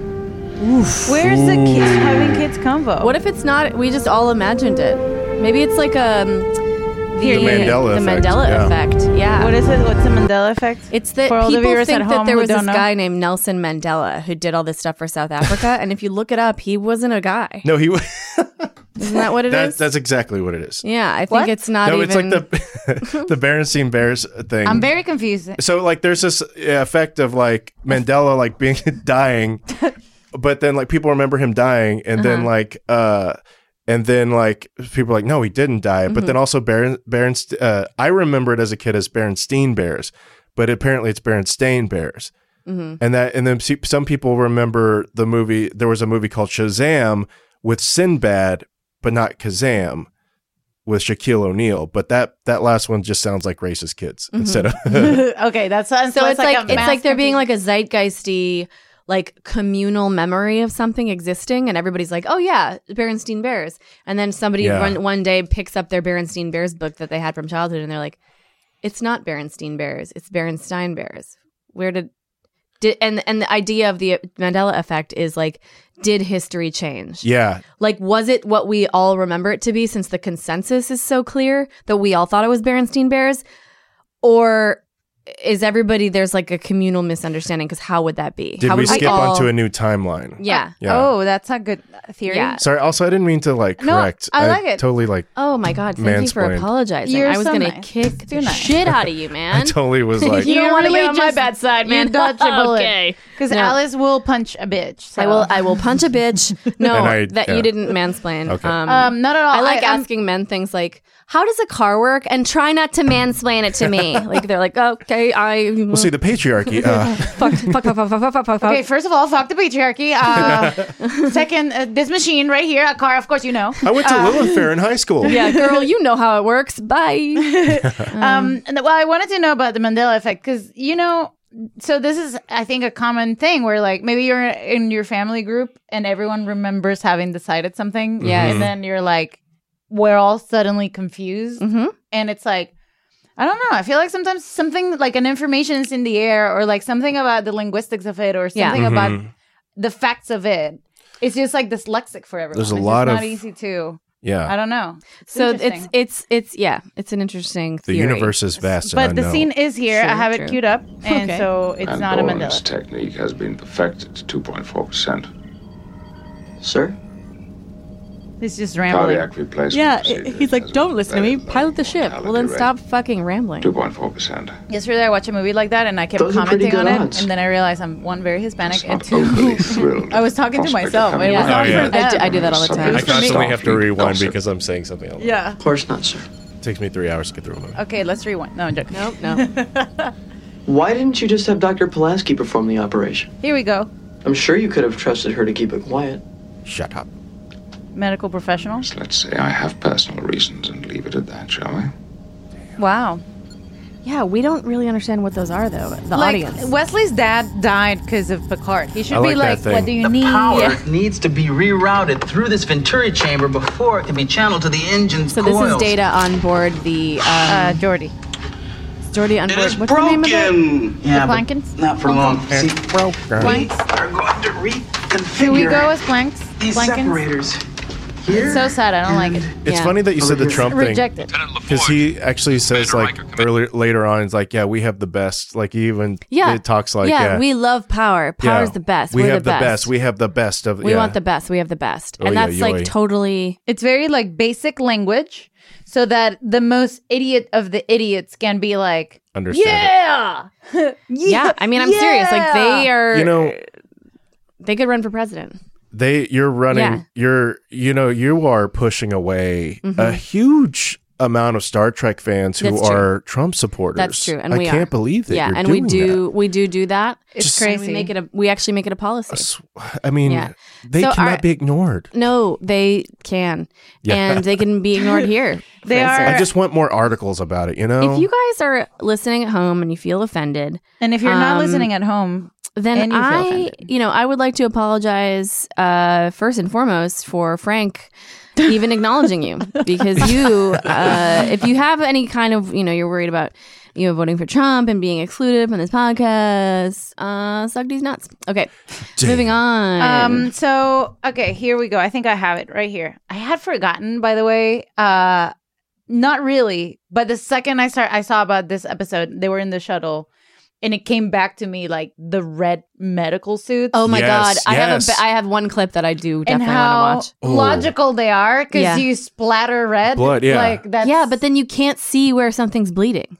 S5: Where's the having kids convo?
S4: What if it's not? We just all imagined it. Maybe it's like the
S6: Mandela
S4: the
S6: effect,
S4: Mandela
S6: yeah.
S4: effect. Yeah.
S5: What is it? What's the Mandela effect?
S4: It's that
S5: For all the
S4: people
S5: viewers
S4: think
S5: at
S4: that
S5: home
S4: there
S5: who
S4: was this
S5: don't know.
S4: guy named Nelson Mandela who did all this stuff for South Africa, and if you look it up, he wasn't a guy.
S6: No, he.
S4: Isn't that what it is?
S6: That's exactly what it is.
S4: Yeah, I think
S5: What?
S4: it's not
S6: No,
S4: even.
S6: it's like the Berenstein Bears thing.
S5: I'm very confused.
S6: So like, there's this effect of like Mandela like being dying, but then like people remember him dying, and then like people are like, no, he didn't die. But then also I remember it as a kid as Berenstein Bears, but apparently it's Berenstain Bears. And then some people remember the movie. There was a movie called Shazam with Sinbad, but not Kazam, with Shaquille O'Neal. But that last one just sounds like racist kids instead of.
S5: Okay, that's
S4: so it's like
S5: a mass
S4: there being
S5: confusion.
S4: like a zeitgeisty, like communal memory of something existing, and everybody's like, "Oh yeah, Berenstein Bears," and then somebody one day picks up their Berenstein Bears book that they had from childhood, and they're like, "It's not Berenstein Bears, it's Berenstein Bears." Where did and the idea of the Mandela effect is like, did history change?
S6: Yeah.
S4: Like, was it what we all remember it to be, since the consensus is so clear that we all thought it was Berenstein Bears? Or is there's like a communal misunderstanding? Because how would that be?
S6: Did
S4: how
S6: we
S4: would
S6: skip
S4: all...
S6: onto a new timeline?
S4: Yeah.
S5: Oh, that's a good theory.
S4: Yeah.
S6: Sorry. Also, I didn't mean to like
S5: No,
S6: correct.
S5: I like it.
S6: Totally like.
S4: Oh my God! Thank you for
S6: Mansplained.
S4: apologizing.
S5: You're
S4: I was
S5: so
S4: gonna
S5: nice.
S4: kick
S5: Too
S4: the
S5: nice.
S4: shit out of you, man.
S6: I totally was like.
S4: You don't want to
S5: really
S4: get on my
S5: just-
S4: bad side, man.
S5: You dodged a bullet.
S4: Okay.
S5: Because
S4: No.
S5: Alice will punch a bitch. So.
S4: I will punch a bitch. No,
S6: And
S4: that
S6: yeah.
S4: you didn't mansplain.
S6: Okay.
S5: Not at all.
S4: I like
S5: I'm-
S4: asking men things like, "How does a car work?" and try not to mansplain it to me. Like they're like, "Okay,
S6: Well, see, the patriarchy.
S4: fuck.
S5: Okay, first of all, fuck the patriarchy. Second, this machine right here, a car, of course you know.
S6: I went to Lilith Fair in high school.
S4: Yeah, girl, you know how it works. Bye."
S5: Well, I wanted to know about the Mandela effect because, so this is, I think, a common thing where like maybe you're in your family group and everyone remembers having decided something.
S4: Yeah.
S5: And then you're like, we're all suddenly confused. And it's like, I don't know. I feel like sometimes something like an information is in the air or like something about the linguistics of it or something about the facts of it. It's just like dyslexic for everyone.
S6: There's a
S5: it's
S6: lot
S5: just
S6: of-
S5: not easy to.
S6: Yeah.
S5: I don't know.
S4: So
S5: interesting.
S4: it's an interesting
S6: The
S4: theory.
S6: universe is vast.
S5: But
S6: and
S5: the
S6: unknown.
S5: scene is here. I
S4: True,
S5: have it
S4: true.
S5: queued up, and
S4: Okay.
S5: so it's
S3: And
S5: not a
S3: Dolan's
S5: Mandela.
S3: technique has been perfected to 2.4%.
S15: Sir?
S5: He's just rambling.
S3: Cardiac replacement.
S4: Yeah,
S3: procedures
S4: he's like,
S3: has
S4: "Don't
S3: been
S4: listen to me.
S3: very low
S4: Pilot the ship." Well, then
S3: mortality
S4: stop fucking rambling.
S3: rate, 2.4%.
S5: Yesterday, I watched a movie like that, and I kept
S15: Those are pretty
S5: commenting on
S15: good
S5: it,
S15: odds.
S5: and then I realized I'm one very Hispanic, and
S3: Not overly
S5: two,
S3: thrilled.
S5: I was talking to
S3: Prospect
S5: myself.
S3: of
S5: It was
S3: having
S5: not
S6: Oh, yeah.
S5: for them.
S4: I do that all the time.
S6: I
S3: Subject
S6: constantly
S3: to
S6: have to
S3: Starfleet
S6: rewind
S3: gossip.
S6: because I'm saying something else.
S5: Yeah.
S15: Of course not, sir.
S6: It takes me 3 hours to get through a movie.
S5: Okay, let's rewind. No, I'm joking.
S4: No.
S15: Why didn't you just have Dr. Pulaski perform the operation?
S5: Here we go.
S15: I'm sure you could have trusted her to keep it quiet.
S6: Shut up.
S5: Medical professional.
S3: Let's say I have personal reasons and leave it at that, shall we?
S5: Wow.
S4: Yeah, we don't really understand what those are, though. The audience.
S5: Wesley's dad died because of Picard. He should
S6: I
S5: be
S6: like
S5: like,
S6: that thing.
S5: what do you
S17: The
S5: need?
S17: power needs to be rerouted through this Venturi chamber before it can be channeled to the engine's
S4: So
S17: coils.
S4: this is Data on board the
S5: Geordi.
S4: Is Geordi on
S17: It
S4: board?
S17: is
S4: What's the name of it?
S17: broken. Yeah,
S5: The
S17: but
S5: Plankins?
S17: not for long. See,
S6: It's broken.
S17: we are going to reconfigure
S5: Here we go as planks.
S17: these
S5: Plankins.
S17: separators. Here.
S5: It's so sad. I don't like it.
S6: It's funny that you said the Trump thing.
S5: Rejected.
S6: Because he actually says, like, later on, it's like, yeah, we have the best. Like, he even it talks like,
S4: we love power. Power's the best.
S6: We
S4: We're
S6: have
S4: the best.
S6: We have the best of.
S4: We want the best. We have the best.
S6: Oh,
S4: and
S6: yeah,
S4: that's like
S6: yoy.
S4: totally.
S5: It's very like basic language so that the most idiot of the idiots can be like,
S6: Understand
S5: yeah.
S4: Yeah. I mean, I'm serious. Like, they are.
S6: You know,
S4: they could run for president.
S6: you're running.
S4: Yeah.
S6: You are pushing away
S4: Mhm.
S6: a huge amount of Star Trek fans who
S4: That's true.
S6: are Trump supporters.
S4: That's true, and
S6: I
S4: we
S6: can't
S4: are.
S6: believe that.
S4: Yeah,
S6: you're
S4: and
S6: doing
S4: we do that.
S5: It's
S6: Just-
S5: crazy.
S4: We actually make it a policy.
S6: that. I mean,
S4: Yeah.
S6: they
S4: So
S6: cannot
S4: our-
S6: be ignored.
S4: No, they can,
S6: Yeah.
S4: and they can be ignored here.
S5: They
S4: for
S5: are-
S4: instance.
S6: I just want more articles about it. You know,
S4: If you guys are listening at home and you feel offended,
S5: And if you're not listening at home,
S4: then
S5: and you feel offended.
S4: I would like to apologize first and foremost for Frank even acknowledging you, because you, if you have any kind of, you're worried about, voting for Trump and being excluded from this podcast, suck these nuts. Okay, moving on.
S5: So okay, here we go. I think I have it right here. I had forgotten, by the way. Not really, but the second I saw about this episode, they were in the shuttle. And it came back to me like the red medical suits.
S4: Oh my God!
S6: Yes.
S4: I have one clip that I do
S5: And
S4: definitely
S5: how
S4: want to watch.
S5: logical they are because
S4: Yeah.
S5: you splatter red.
S6: Blood, yeah.
S5: Like that's,
S4: Yeah, but then you can't see where something's bleeding.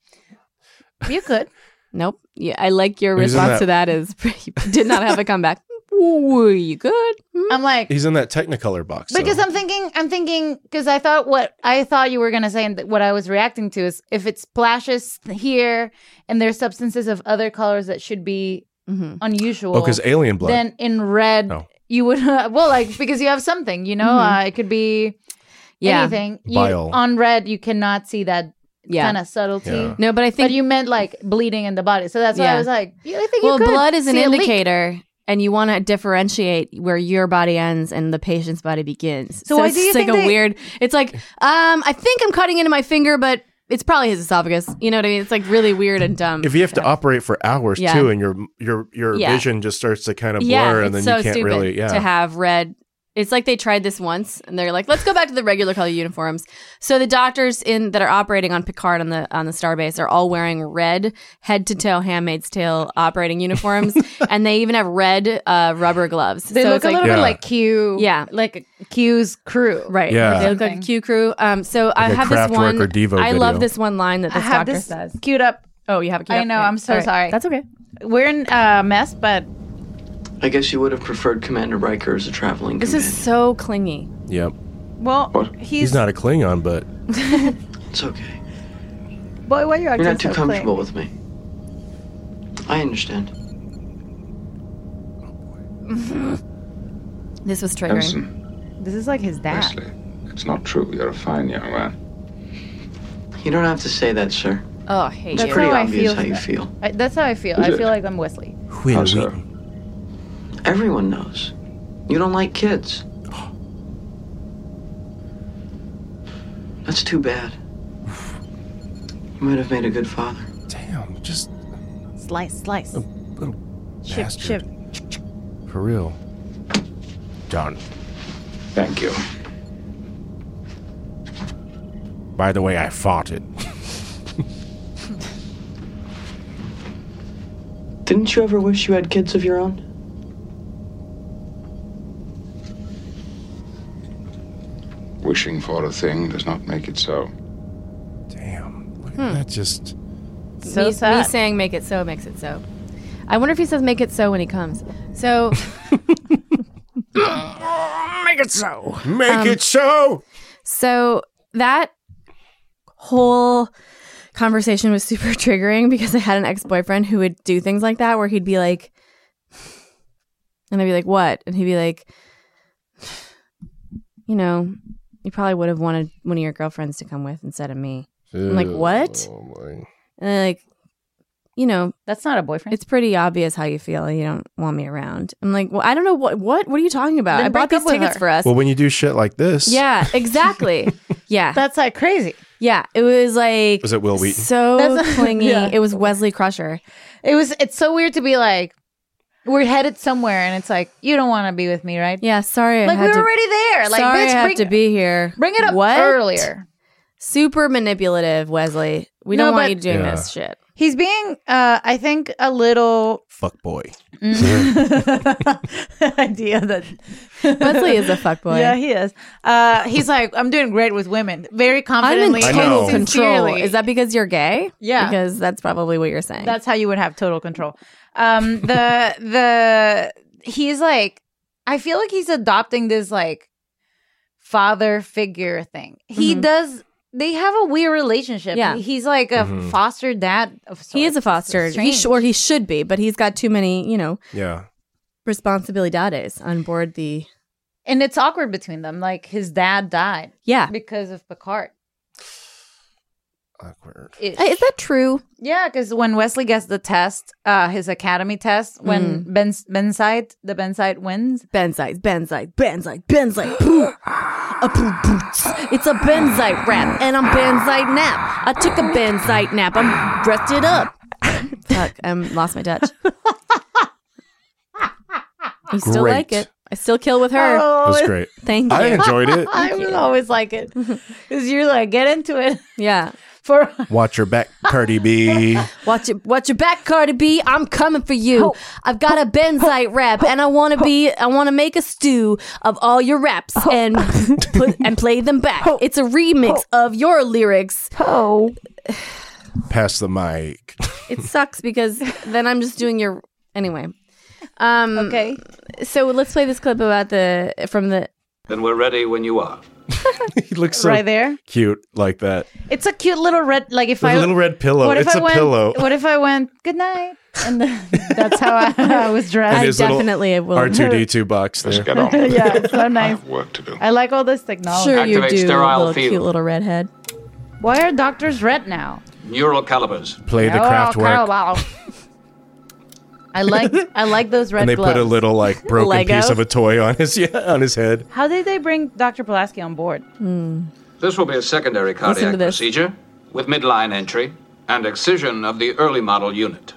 S5: you could.
S4: Nope. Yeah, I like your
S6: He's in
S4: response
S6: that-
S4: to that is you did not have a comeback. Ooh, you good?
S5: I'm like,
S6: he's in that Technicolor box.
S5: because
S6: though.
S5: I'm thinking because I thought you were gonna say, and what I was reacting to is if it splashes here and there's substances of other colors that should be unusual.
S6: Oh, because alien blood.
S5: Then in red,
S6: Oh.
S5: you would because you have something, it could be
S4: Yeah.
S5: anything.
S6: Bile.
S5: On red, you cannot see that
S4: Yeah.
S5: kind of subtlety.
S6: Yeah.
S4: No, but I think
S5: But you meant like bleeding in the body, so that's why I
S4: Yeah.
S5: was like, I think
S4: well,
S5: you could
S4: blood is an
S5: see a leak.
S4: indicator, and you want to differentiate where your body ends and the patient's body begins.
S5: So why
S4: it's
S5: do you
S4: just like
S5: think
S4: a
S5: they-
S4: weird. It's like I think I'm cutting into my finger, but it's probably his esophagus. You know what I mean? It's like really weird and dumb.
S6: if you have to operate for hours
S4: Yeah.
S6: too, and your
S4: Yeah.
S6: vision just starts to kind of blur,
S4: yeah,
S6: and then
S4: it's so
S6: you can't
S4: stupid
S6: really,
S4: to have red. It's like they tried this once, and they're like, "Let's go back to the regular color uniforms." So the doctors that are operating on Picard on the Starbase are all wearing red head to toe Handmaid's Tale operating uniforms, and they even have red rubber gloves.
S5: They
S4: so
S5: look
S4: it's
S5: a
S4: like,
S5: little bit like Q.
S4: Yeah.
S5: like Q's crew.
S4: right.
S6: Yeah.
S4: They look like a Q crew. So I
S6: a
S4: have this
S6: Kraftwerk
S4: one.
S6: or Devo
S4: I love
S6: video.
S4: this one line that
S5: I
S4: this
S5: have
S4: doctor
S5: this
S4: says.
S5: queued up.
S4: Oh, you have it. queued
S5: I
S4: up?
S5: know.
S4: Yeah.
S5: I'm so
S4: All right.
S5: sorry.
S4: That's okay.
S5: We're in a mess, but
S15: I guess you would have preferred Commander Riker as a traveling
S4: This is so clingy.
S6: Yep.
S5: well,
S6: He's not a Klingon, but
S15: It's okay.
S5: Boy, why are you acting
S15: You're not too
S5: so
S15: comfortable with me. I understand.
S4: This was triggering.
S3: Listen,
S5: This is like his dad.
S3: Wesley, it's not true. You're a fine young man.
S15: You don't have to say that, sir.
S4: Oh, I hate
S15: It's
S4: you.
S15: pretty
S5: how I
S15: obvious
S5: feel.
S15: how you feel.
S5: That's how I feel.
S3: Is
S5: I
S3: it?
S5: feel like I'm Wesley.
S3: How so?
S15: Everyone knows. You don't like kids. That's too bad. You might have made a good father.
S6: damn, just
S5: Slice.
S6: little
S5: Chip,
S6: bastard.
S5: chip.
S6: For real. John,
S3: Thank you.
S6: by the way, I farted.
S15: Didn't you ever wish you had kids of your own?
S3: Wishing for a thing does not make it so.
S6: Damn, look at that just.
S5: So
S4: me
S5: sad.
S4: saying make it so makes it so. I wonder if he says make it so when he comes. So
S6: Make it so. Make it so.
S4: So that whole conversation was super triggering because I had an ex-boyfriend who would do things like that where he'd be like, and I'd be like, what? And he'd be like, you probably would have wanted one of your girlfriends to come with instead of me. I'm like, what?
S6: Oh, boy.
S4: And like, you know,
S5: that's not a boyfriend.
S4: It's pretty obvious how you feel. You don't want me around. I'm like, well, I don't know what are you talking about?
S5: Then
S4: I bought
S5: break
S4: these
S5: up with
S4: tickets
S5: her.
S4: for us.
S6: Well, when you do shit like this.
S4: Yeah, exactly. Yeah.
S5: That's like crazy.
S4: Yeah. It was like.
S6: Was it Will Wheaton?
S4: So clingy.
S5: Yeah.
S4: It was Wesley Crusher.
S5: It's so weird to be like, we're headed somewhere and it's like, you don't want to be with me, right?
S4: Yeah, sorry.
S5: Like, we're already there. Like,
S4: sorry,
S5: bitch,
S4: I have to be here.
S5: Bring it up
S4: What?
S5: earlier.
S4: Super manipulative, Wesley. We don't want you doing this shit.
S5: He's being, I think, a little
S6: fuck boy.
S5: idea that
S4: Wesley is a fuckboy.
S5: Yeah, he is. He's like, I'm doing great with women. Very
S4: I'm
S5: confidently.
S4: in total
S6: know.
S4: control.
S5: Sincerely.
S4: Is that because you're gay?
S5: Yeah.
S4: Because that's probably what you're saying.
S5: That's how you would have total control. He's like, I feel like he's adopting this like father figure thing. He does. They have a weird relationship.
S4: Yeah.
S5: He's like a foster dad of sorts.
S4: He is a foster. He should be, but he's got too many,
S6: Yeah.
S4: responsibilidades on board the.
S5: And it's awkward between them. Like his dad died.
S4: Yeah.
S5: Because of Picard.
S6: Awkward.
S4: Is that true?
S5: Yeah, because when Wesley gets the test, his academy test, when Benzite wins.
S4: Benzite. Poo. A poo boots. It's a Benzite rap, and I'm Benzite nap. I took a Benzite nap. I'm dressed it up. Fuck, I lost my touch. You still
S6: Great.
S4: like it. I still kill with her.
S6: It was great.
S4: Thank you.
S6: I enjoyed it.
S5: I will always like it. Because you're like, get into it.
S4: Yeah.
S6: Watch your back, Cardi B.
S4: Watch your back, Cardi B. I'm coming for you. I've got a Benzite rap, and I want to make a stew of all your raps and play them back. It's a remix of your lyrics.
S6: Pass the mic.
S4: It sucks because then I'm just doing your anyway.
S5: Okay.
S4: So let's play this clip about from the.
S12: Then we're ready when you are.
S6: He looks so
S5: Right there?
S6: cute like that.
S5: It's a cute little red, like if
S6: There's
S5: I.
S6: a little red pillow.
S5: What if
S6: It's
S5: I
S6: a
S5: went,
S6: pillow.
S5: What if I went, good night? And then, that's how I was dressed.
S6: And his
S4: definitely
S6: little
S4: will.
S6: R2D2 box there.
S3: Get on.
S5: Yeah, it's so nice.
S3: Work to do.
S5: I like all this technology.
S4: Sure, you
S12: Activate
S4: do.
S12: sterile
S4: Little
S12: field.
S4: cute little redhead.
S5: Why are doctors red now?
S12: Neural calibers.
S6: Play the
S5: Oh,
S6: craft work.
S5: wow. I like those red
S6: And they
S5: gloves.
S6: put a little like broken
S4: Lego?
S6: piece of a toy on his head.
S5: How did they bring Dr. Pulaski on board?
S12: This will be a secondary cardiac
S4: to this.
S12: procedure with midline entry and excision of the early model unit.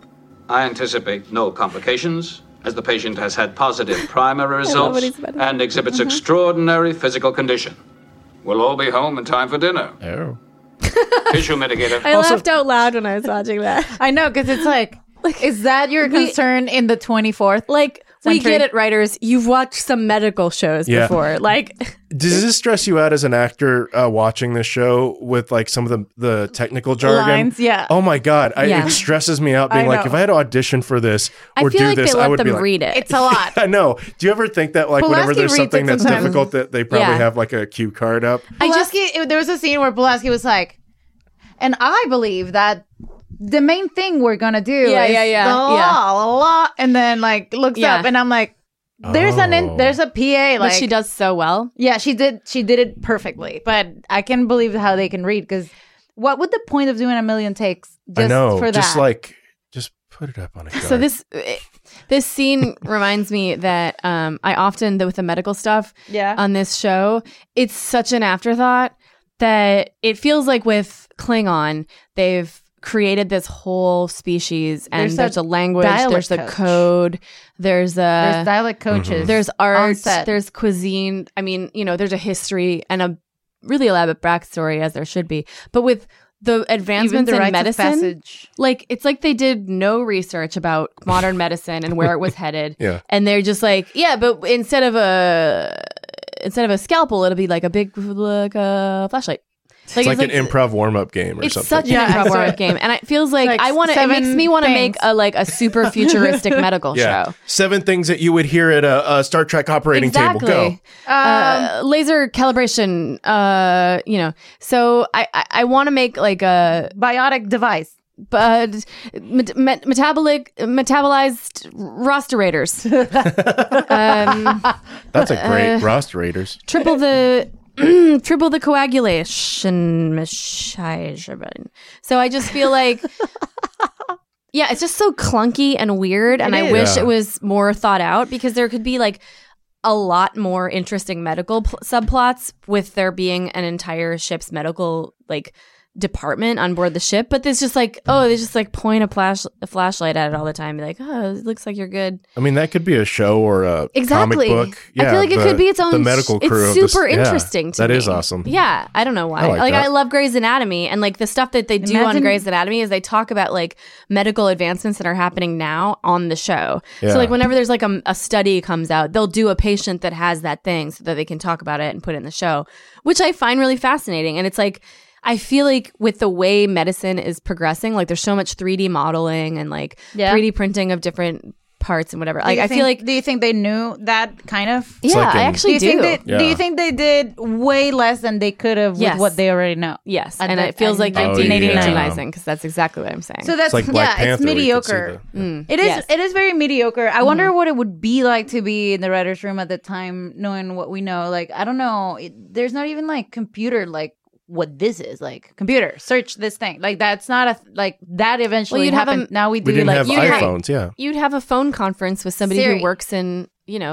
S12: I anticipate no complications, as the patient has had positive primary results
S4: what he's about to say.
S12: and exhibits extraordinary physical condition. We'll all be home in time for dinner.
S6: Oh.
S12: Tissue mitigator.
S4: I laughed out loud when I was watching that.
S5: I know, because it's like, is that your concern in the 24th?
S4: Like, we
S5: century?
S4: get it, writers. You've watched some medical shows
S6: Yeah.
S4: before. Like,
S6: Does this stress you out as an actor watching this show with like some of the technical jargon?
S5: Lines, yeah.
S6: Oh my God.
S4: Yeah.
S6: It stresses me out being
S5: I
S6: like,
S5: know.
S6: if I had to audition for this
S4: I
S6: or
S4: feel
S6: do
S4: like
S6: this,
S4: they
S6: I
S4: let
S6: would
S4: them
S6: be like,
S4: read it.
S5: It's a lot.
S6: I know. Do you ever think that like whenever
S5: Pulaski
S6: there's
S5: reads
S6: something
S5: it
S6: that's
S5: sometimes.
S6: difficult that they probably
S4: Yeah.
S6: have like a cue card up?
S5: Pulaski, there was a scene where Pulaski was like, and I believe that the main thing we're going to do is the law, and then like looks
S4: Yeah.
S5: up and I'm like, there's there's a PA, like
S4: but she does so well.
S5: Yeah, she did it perfectly. But I can't believe how they can read, because what would the point of doing a million takes just
S6: I know.
S5: for
S6: Just
S5: that?
S6: like, just put it up on a card.
S4: So this scene reminds me that I often, with the medical stuff on this show, it's such an afterthought that it feels like with Klingon, they've created this whole species, and there's a language, there's a code, there's
S5: dialect coaches,
S4: there's
S5: on
S4: art,
S5: set.
S4: there's cuisine. I mean, there's a history and a really elaborate backstory, as there should be. But with the advancements
S5: the rites
S4: in
S5: of
S4: medicine,
S5: passage.
S4: like it's like they did no research about modern medicine and where it was headed.
S6: Yeah.
S4: And they're just like, yeah, but instead of a scalpel, it'll be like a big flashlight.
S6: It's like an improv warm-up game or
S4: it's
S6: something.
S4: such an improv warm-up game, and it feels like I want to. It makes me want to make a super futuristic medical show.
S6: 7 things that you would hear at a Star Trek operating table. Go.
S4: Laser calibration. So I want to make like a
S5: biotic device.
S4: But metabolized rosterators.
S6: That's a great rosterators.
S4: Triple the triple the coagulation. So I just feel like, yeah, it's just so clunky and weird. And I wish it was more thought out, because there could be like a lot more interesting medical subplots with there being an entire ship's medical like department on board the ship. But there's just like, they just like point a flashlight at it all the time, be like, oh, it looks like you're good.
S6: I mean, that could be a show or a
S4: exactly.
S6: comic book. Yeah,
S4: I feel like it could be its own.
S6: The medical crew.
S4: It's super interesting to me.
S6: That is awesome.
S4: Yeah, I don't know why. I love Grey's Anatomy, and like the stuff that they do on Grey's Anatomy is they talk about like medical advancements that are happening now on the show.
S6: Yeah.
S4: So like whenever there's like a study comes out, they'll do a patient that has that thing so that they can talk about it and put it in the show, which I find really fascinating. And it's like, I feel like with the way medicine is progressing, like there's so much 3D modeling and like 3D printing of different parts and whatever. Like I feel like,
S5: do you think they knew that kind of?
S4: Yeah, I actually do.
S5: Do you think they did way less than they could have with what they already know?
S4: Yes, and it feels like 1989 because that's exactly what I'm saying.
S5: So that's
S6: like Black Panther,
S5: it's mediocre. It is. It is very mediocre. I wonder what it would be like to be in the writers' room at the time, knowing what we know. Like I don't know. There's not even like computer like what this is, like computer search this thing, like that's not like that eventually happened. Now we do.
S6: We didn't
S5: like
S6: have iPhones.
S4: You'd have a phone conference with somebody
S5: Siri.
S4: who works in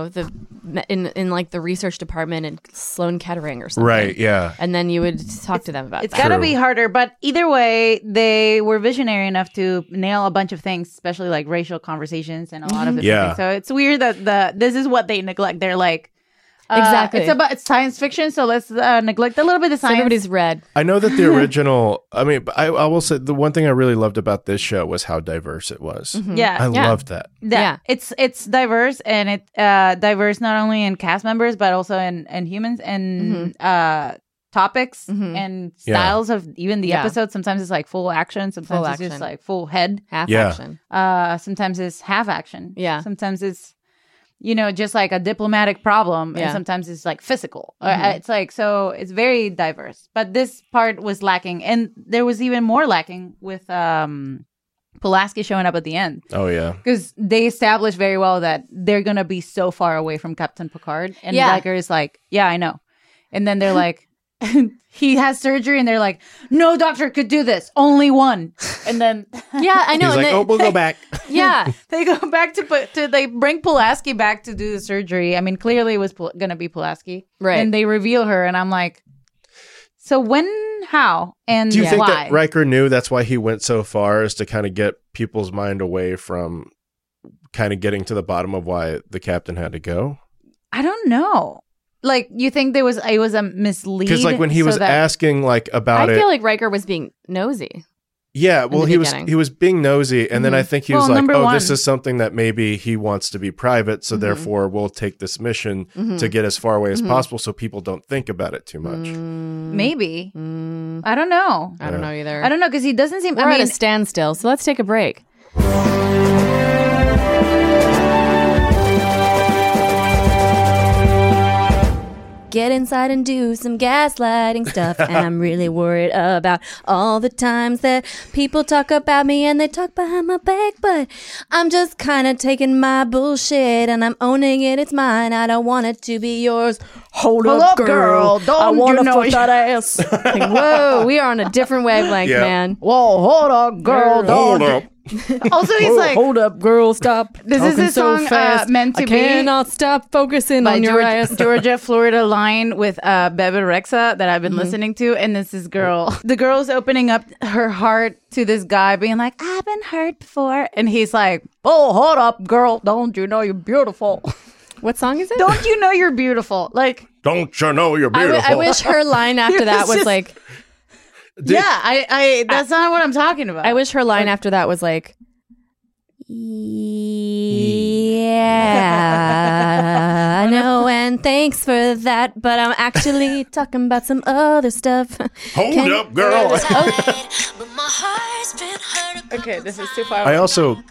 S4: in like the research department in Sloan Kettering or something,
S6: Right? Yeah.
S4: And then you would talk to them about
S5: it's
S4: that.
S5: gotta be harder, but either way, they were visionary enough to nail a bunch of things, especially like racial conversations and a lot of different things. So it's weird that this is what they neglect. They're like.
S4: Exactly.
S5: It's science fiction, so let's neglect a little bit of science.
S4: Everybody's read.
S6: I know that the original. I mean, I will say the one thing I really loved about this show was how diverse it was.
S5: Mm-hmm. Yeah,
S6: I loved that.
S5: Yeah, it's diverse, and it diverse not only in cast members but also in humans and topics and styles of even the episodes. Sometimes it's like full action. Sometimes it's just like full head,
S4: half action.
S5: Sometimes it's half action.
S4: Yeah.
S5: Sometimes it's. Just like a diplomatic problem, and sometimes it's like physical. It's like, so it's very diverse. But this part was lacking, and there was even more lacking with Pulaski showing up at the end.
S6: Oh yeah,
S5: because they established very well that they're gonna be so far away from Captain Picard, and Riker is like, yeah, I know, and then they're like. He has surgery, and they're like, "No doctor could do this. Only one." And then,
S4: I know.
S6: He's like, we'll go back.
S4: Yeah,
S5: they go back to they bring Pulaski back to do the surgery. I mean, clearly it was going to be Pulaski,
S4: right?
S5: And they reveal her, and I'm like, so when, how, and
S6: do you think
S5: why?
S6: that Riker knew that's why he went so far, as to kind of get people's mind away from kind of getting to the bottom of why the captain had to go?
S5: I don't know. Like, you think it was a mislead?
S6: Because like when he was asking like about
S4: I feel like Riker was being nosy.
S6: Yeah, well, he was being nosy, and then I think he was like, "Oh, this is something that maybe he wants to be private, so therefore we'll take this mission to get as far away as possible, so people don't think about it too much."
S5: Maybe. I don't know.
S4: I don't know either.
S5: I don't know because he doesn't seem.
S4: We're at a standstill, so let's take a break. Get inside and do some gaslighting stuff. And I'm really worried about all the times that people talk about me and they talk behind my back. But I'm just kind of taking my bullshit and I'm owning it. It's mine. I don't want it to be yours. Hold up, girl.
S5: Don't
S4: I want to
S5: know
S4: fuck that ass. Like, whoa, we are on a different wavelength, man.
S5: Whoa, hold up, girl.
S6: Hold up.
S5: Also, he's like,
S4: hold up, girl, stop.
S5: This is a song meant to
S4: I cannot stop focusing on your ass.
S5: Georgia Florida Line with Bebe Rexha that I've been listening to, and this is the girl's opening up her heart to this guy, being like, I've been hurt before, and he's like, oh, hold up, girl, don't you know you're beautiful?
S4: What song is it?
S5: Don't you know you're beautiful? Like,
S6: don't you know you're beautiful?
S4: I wish her line after that was like.
S5: I that's not what I'm talking about.
S4: I wish her line after that was like, yeah, I know, and thanks for that, but I'm actually talking about some other stuff.
S6: Hold up, girl.
S5: Okay, this is too far.
S6: I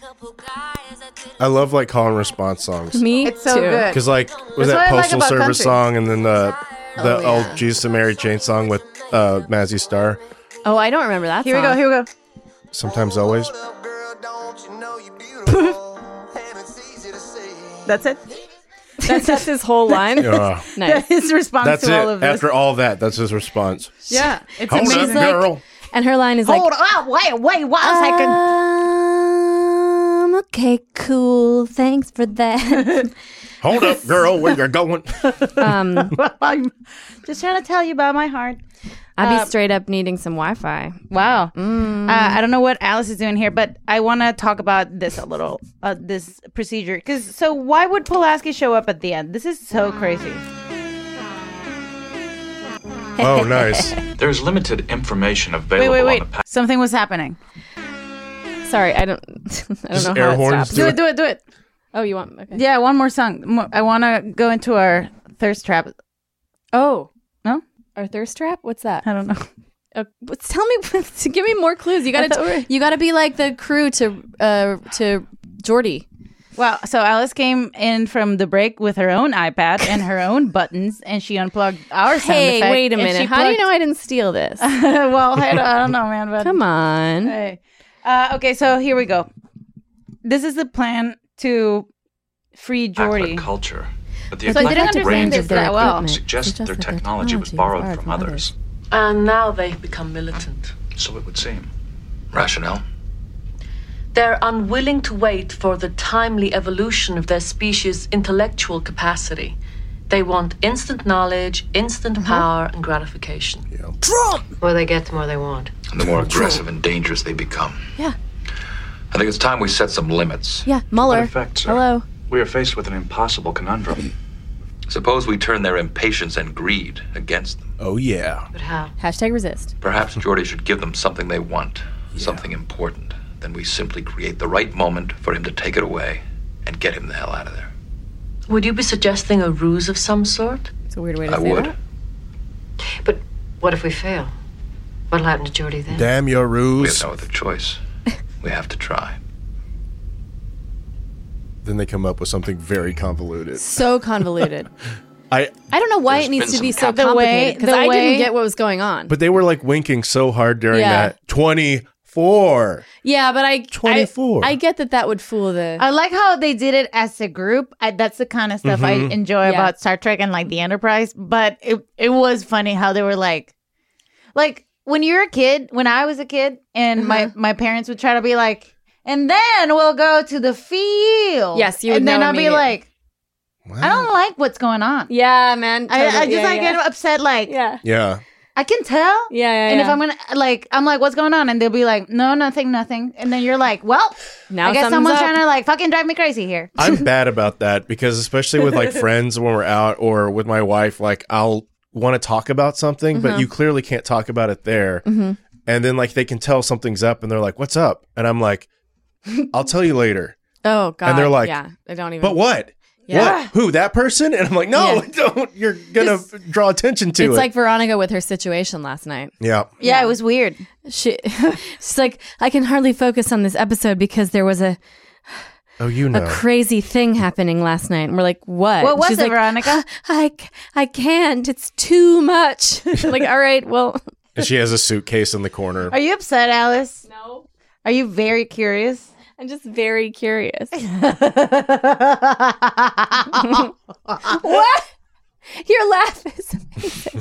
S6: love like call and response songs.
S4: Me
S5: it's so
S4: too.
S5: good.
S6: Because like was that Postal Service song, and then the old Jesus and Mary Chain song with Mazzy Star.
S4: Oh, I don't remember that.
S5: Here we go.
S6: Sometimes, always.
S5: That's it.
S4: That's his whole line.
S6: Yeah.
S4: Nice.
S5: His response
S6: That's
S5: to
S6: it.
S5: all of this.
S6: After all that, that's his response.
S5: Yeah, it's
S6: Hold
S5: amazing.
S6: up, girl.
S4: And her line is
S5: Hold
S4: like,
S5: up, wait, 1 second.
S4: okay, cool. Thanks for that.
S6: Hold up, girl. Where you're going?
S5: I'm just trying to tell you about my heart.
S4: I'd be straight up needing some Wi-Fi.
S5: Wow. I don't know what Alice is doing here, but I want to talk about this a little, this procedure. So why would Pulaski show up at the end? This is so crazy.
S6: Oh, nice.
S2: There's limited information available
S5: Wait.
S2: on the
S5: Something was happening.
S4: Sorry, I don't know
S6: air
S4: how
S6: horns
S4: it stops.
S5: Do it.
S4: Oh, you want? Okay.
S5: Yeah, one more song. I want to go into our thirst trap.
S4: Oh.
S5: No?
S4: Our thirst trap? What's that?
S5: I don't know.
S4: Tell me, give me more clues. You gotta be like the crew to Jordy.
S5: Well, so Alice came in from the break with her own iPad and her own buttons, and she unplugged our sound effect.
S4: Hey, wait a
S5: and
S4: minute.
S5: she
S4: How do you
S5: plugged-
S4: know I didn't steal this?
S5: Well, I don't know, man. But
S4: Come on.
S5: Hey. Okay, so here we go. This is the plan to free Jordy.
S2: culture. But the
S5: So I didn't
S2: eclectic
S5: understand
S2: range
S5: this
S2: of their
S5: that well.
S2: equipment suggests their technology was borrowed from others.
S11: And now they've become militant.
S2: So it would seem. Rationale?
S11: They're unwilling to wait for the timely evolution of their species' intellectual capacity. They want instant knowledge, instant power, and gratification.
S16: The more they get, the more they want.
S2: And the more aggressive and dangerous they become.
S4: Yeah.
S2: I think it's time we set some limits.
S4: Yeah, Mueller.
S2: What effect, sir?
S4: Hello.
S2: We are faced with an impossible conundrum. Suppose we turn their impatience and greed against them.
S6: Oh, yeah.
S16: But how?
S4: Hashtag resist.
S2: Perhaps Jordy should give them something they want, something important. Then we simply create the right moment for him to take it away and get him the hell out of there.
S11: Would you be suggesting a ruse of some sort?
S4: It's a weird way to
S2: I
S4: say
S2: would.
S4: that.
S16: But what if we fail? What'll happen to Jordy then?
S6: Damn your
S2: We
S6: ruse.
S2: have no other choice. We have to try.
S6: Then they come up with something very convoluted.
S4: So convoluted.
S6: I
S4: don't know why
S2: There's
S4: it needs
S2: been
S4: to be
S2: some
S4: so complicated because I
S5: the way-
S4: didn't get what was going on.
S6: But they were like winking so hard during
S4: Yeah.
S6: that. 24.
S4: Yeah, but
S6: 24.
S4: I get that would fool the.
S5: I like how they did it as a group. That's the kind of stuff I enjoy
S4: Yeah.
S5: about Star Trek and like the Enterprise. But it was funny how they were like when you're a kid, when I was a kid, and my parents would try to be like, and then we'll go to the field.
S4: Yes, you would
S5: and then
S4: know
S5: I'll be
S4: immediately.
S5: like, I don't like what's going on.
S4: Yeah, man.
S5: I
S4: totally.
S5: just
S4: Yeah,
S5: get upset. Like,
S4: yeah.
S6: Yeah.
S5: I can tell.
S4: Yeah,
S5: And if I'm gonna I'm like, what's going on? And they'll be like, no, nothing. And then you're like, well,
S4: Now
S5: I guess
S4: something's
S5: someone's
S4: up.
S5: trying to like fucking drive me crazy here.
S6: I'm bad about that because especially with like friends when we're out or with my wife, like I'll want to talk about something, but you clearly can't talk about it there. And then like they can tell something's up and they're like, what's up? And I'm like, I'll tell you later.
S4: Oh God.
S6: And they're like,
S4: yeah, I don't even.
S6: But what?
S4: Yeah.
S6: What? Who? That person? And I'm like, no,
S4: Yeah.
S6: don't. You're gonna draw attention to it.
S4: It's like Veronica with her situation last night.
S6: yeah.
S5: Yeah, it was weird.
S4: She's like, I can hardly focus on this episode because there was a
S6: Oh, you know.
S4: crazy thing happening last night. And we're like, what?
S5: What was
S4: She's
S5: it,
S4: like,
S5: Veronica?
S4: I can't. It's too much. Like, all right, well.
S6: And she has a suitcase in the corner.
S5: Are you upset, Alice?
S4: No.
S5: Are you very curious?
S4: I'm just very curious. What? Your laugh is amazing.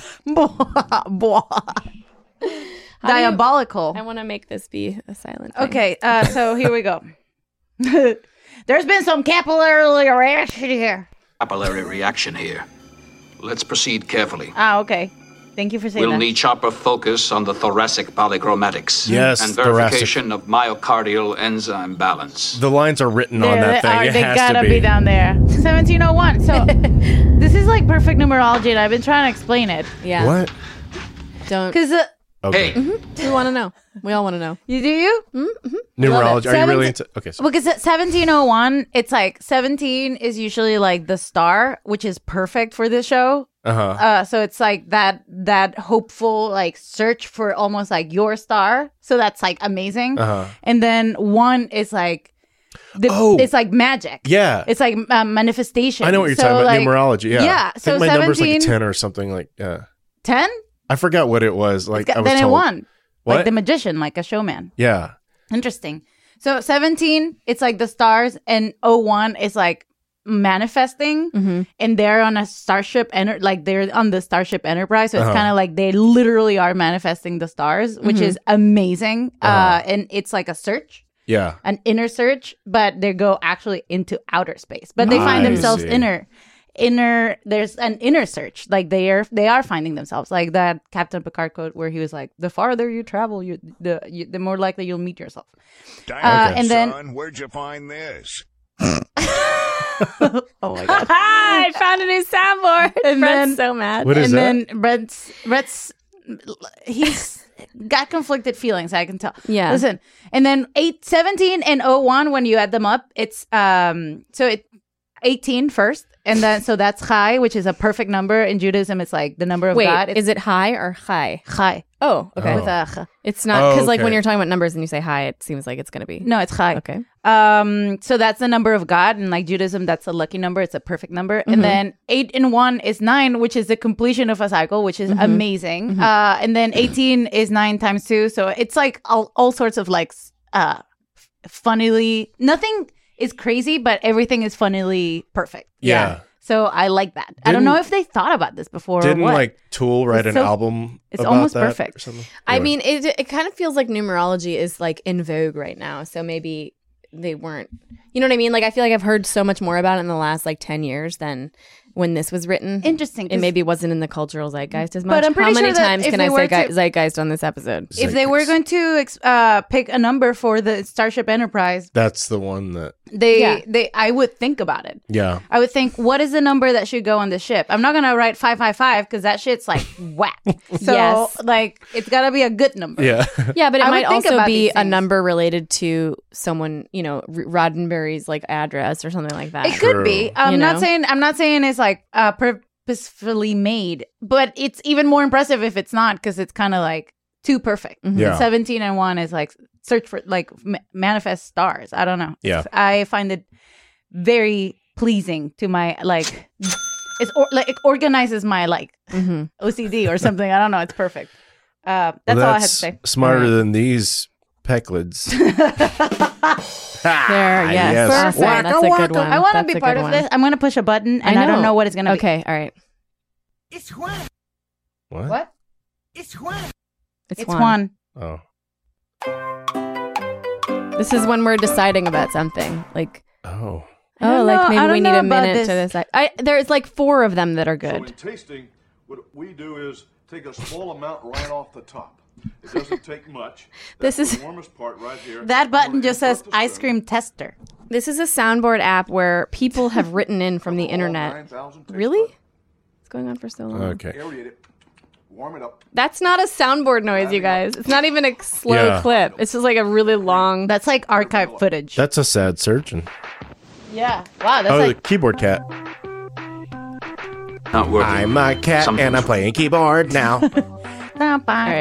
S5: Diabolical.
S4: I want to make this be a silent thing.
S5: Okay, so here we go. There's been some capillary reaction here.
S12: Capillary reaction here. Let's proceed carefully.
S5: Ah, okay. Thank you for saying
S12: We'll
S5: that.
S12: need sharper focus on the thoracic polychromatics.
S6: Yes,
S12: And
S6: thoracic.
S12: verification of myocardial enzyme balance.
S6: The lines are written on that thing. It
S5: They
S6: has
S5: gotta
S6: to
S5: be down there. 1701. So this is like perfect numerology, and I've been trying to explain it.
S4: Yeah.
S6: What?
S4: Don't.
S5: Because
S6: Okay.
S12: Hey,
S4: We want to know. We all want to know.
S5: you do you?
S6: Numerology. Are you really
S5: 17
S6: into? Okay. So
S5: Because at 1701, it's like 17 is usually like the star, which is perfect for this show. So it's like that hopeful like search for almost like your star. So that's like amazing. And then 1 is like it's like magic.
S6: Yeah.
S5: It's like manifestation.
S6: I know what you're
S5: So,
S6: talking about.
S5: like,
S6: Numerology. Yeah.
S5: Yeah.
S6: I
S5: So
S6: think my number's like
S5: 17
S6: 10 or something. Like
S5: 10?
S6: I forgot what it was. Like I was
S5: Then it
S6: told.
S5: won.
S6: What?
S5: Like the magician, like a showman.
S6: Yeah.
S5: Interesting. So 17, it's like the stars, and 01 is like manifesting, and they're on a starship, they're on the Starship Enterprise. So it's kind of like they literally are manifesting the stars, which is amazing. And it's like a search.
S6: Yeah.
S5: An inner search, but they go actually into outer space. But they find themselves inner. There's an inner search. Like they are finding themselves. Like that Captain Picard quote where he was like, "The farther you travel, the more likely you'll meet yourself." And then,
S18: son, where'd you find this?
S5: oh my god!
S4: I found a new soundboard.
S5: And
S4: Brett's
S5: then
S4: so mad.
S6: What is
S5: and
S6: that?
S5: then Brett's he's got conflicted feelings. I can tell.
S4: Yeah.
S5: Listen, and then 17 and 01 when you add them up, it's 18 first, and then so that's Chai, which is a perfect number in Judaism. It's like the number of God.
S4: Is it high or Chai?
S5: Chai.
S4: Oh, okay.
S5: With a ch.
S4: It's not because like
S6: okay.
S4: when you're talking about numbers and you say high, it seems like it's going to be
S5: No, it's Chai.
S4: okay.
S5: So that's the number of God, and like Judaism, that's a lucky number. It's a perfect number. And then 8 and 1 is 9, which is the completion of a cycle, which is amazing. And then 18 is 9 times 2, so it's like all sorts of like funnily. Nothing is crazy, but everything is funnily perfect.
S6: Yeah.
S5: So I like that. I don't know if they thought about this before.
S6: Didn't
S5: or what.
S6: like Tool write
S5: It's
S6: an
S5: so-
S6: album?
S5: it's
S6: about
S5: almost
S6: that or
S5: perfect.
S6: something?
S4: I
S6: Anyway.
S4: mean, it kind of feels like numerology is like in vogue right now. So maybe they weren't, you know what I mean? Like, I feel like I've heard so much more about it in the last like 10 years than when this was written.
S5: Interesting.
S4: It
S5: 'cause
S4: maybe wasn't in the cultural zeitgeist as much.
S5: But I'm pretty
S4: How many
S5: sure that
S4: times
S5: if
S4: can
S5: they
S4: I
S5: were
S4: say
S5: to-
S4: zeitgeist on this episode?
S5: if they were going to pick a number for the Starship Enterprise,
S6: That's the one that.
S5: I would think about it.
S6: Yeah.
S5: I would think, what is the number that should go on the ship? I'm not gonna write 555 because that shit's like whack. So
S4: Yes.
S5: like it's gotta be a good number.
S6: Yeah.
S4: Yeah, but it
S5: I would
S4: might
S5: think
S4: also
S5: about
S4: be
S5: these
S4: a
S5: things.
S4: number related to someone, you know, Roddenberry's like address or something like that.
S5: It could be. I'm
S4: You
S5: not
S4: know?
S5: saying it's like purposefully made, but it's even more impressive if it's not because it's kind of like too perfect.
S6: Yeah.
S5: 17 and 1 is like search for like manifest stars. I don't know.
S6: Yeah.
S5: I find it very pleasing to my like. Like it organizes my like OCD or something. I don't know. It's perfect. That's all I have to say.
S6: Smarter than these Pecklets.
S4: There, yes.
S6: yes.
S4: Awesome. That's a good one.
S5: I want to
S4: That's
S5: be
S4: a
S5: part
S4: good
S5: of
S4: one.
S5: this. I'm going to push a button, and I don't know what it's going to be.
S4: Okay, all right.
S18: It's Juan.
S5: What?
S18: It's Juan.
S5: It's Juan.
S6: Oh.
S4: This is when we're deciding about something. Like,
S6: oh,
S4: like maybe
S5: I don't
S4: we need
S5: know
S4: a
S5: about
S4: minute to
S5: this.
S4: decide. There's like 4 of them that are
S19: So in
S4: good.
S19: tasting, what we do is take a small amount right off the top. It doesn't take much.
S4: This
S19: That's
S4: is-
S19: the warmest part right here.
S5: That button just says ice cream tester.
S4: This is a soundboard app where people have written in from the internet. Really? It's going on for so long.
S6: okay.
S19: Aerate it. Warm it up.
S4: That's not a soundboard noise, you guys. It's not even a slow
S6: Yeah.
S4: clip. It's just like a really long.
S5: That's like archive footage.
S6: That's a sad search. And
S5: Yeah. Wow. That's
S6: oh,
S5: like.
S6: the keyboard cat.
S12: Not working.
S6: I'm a cat and I'm playing keyboard now. I'm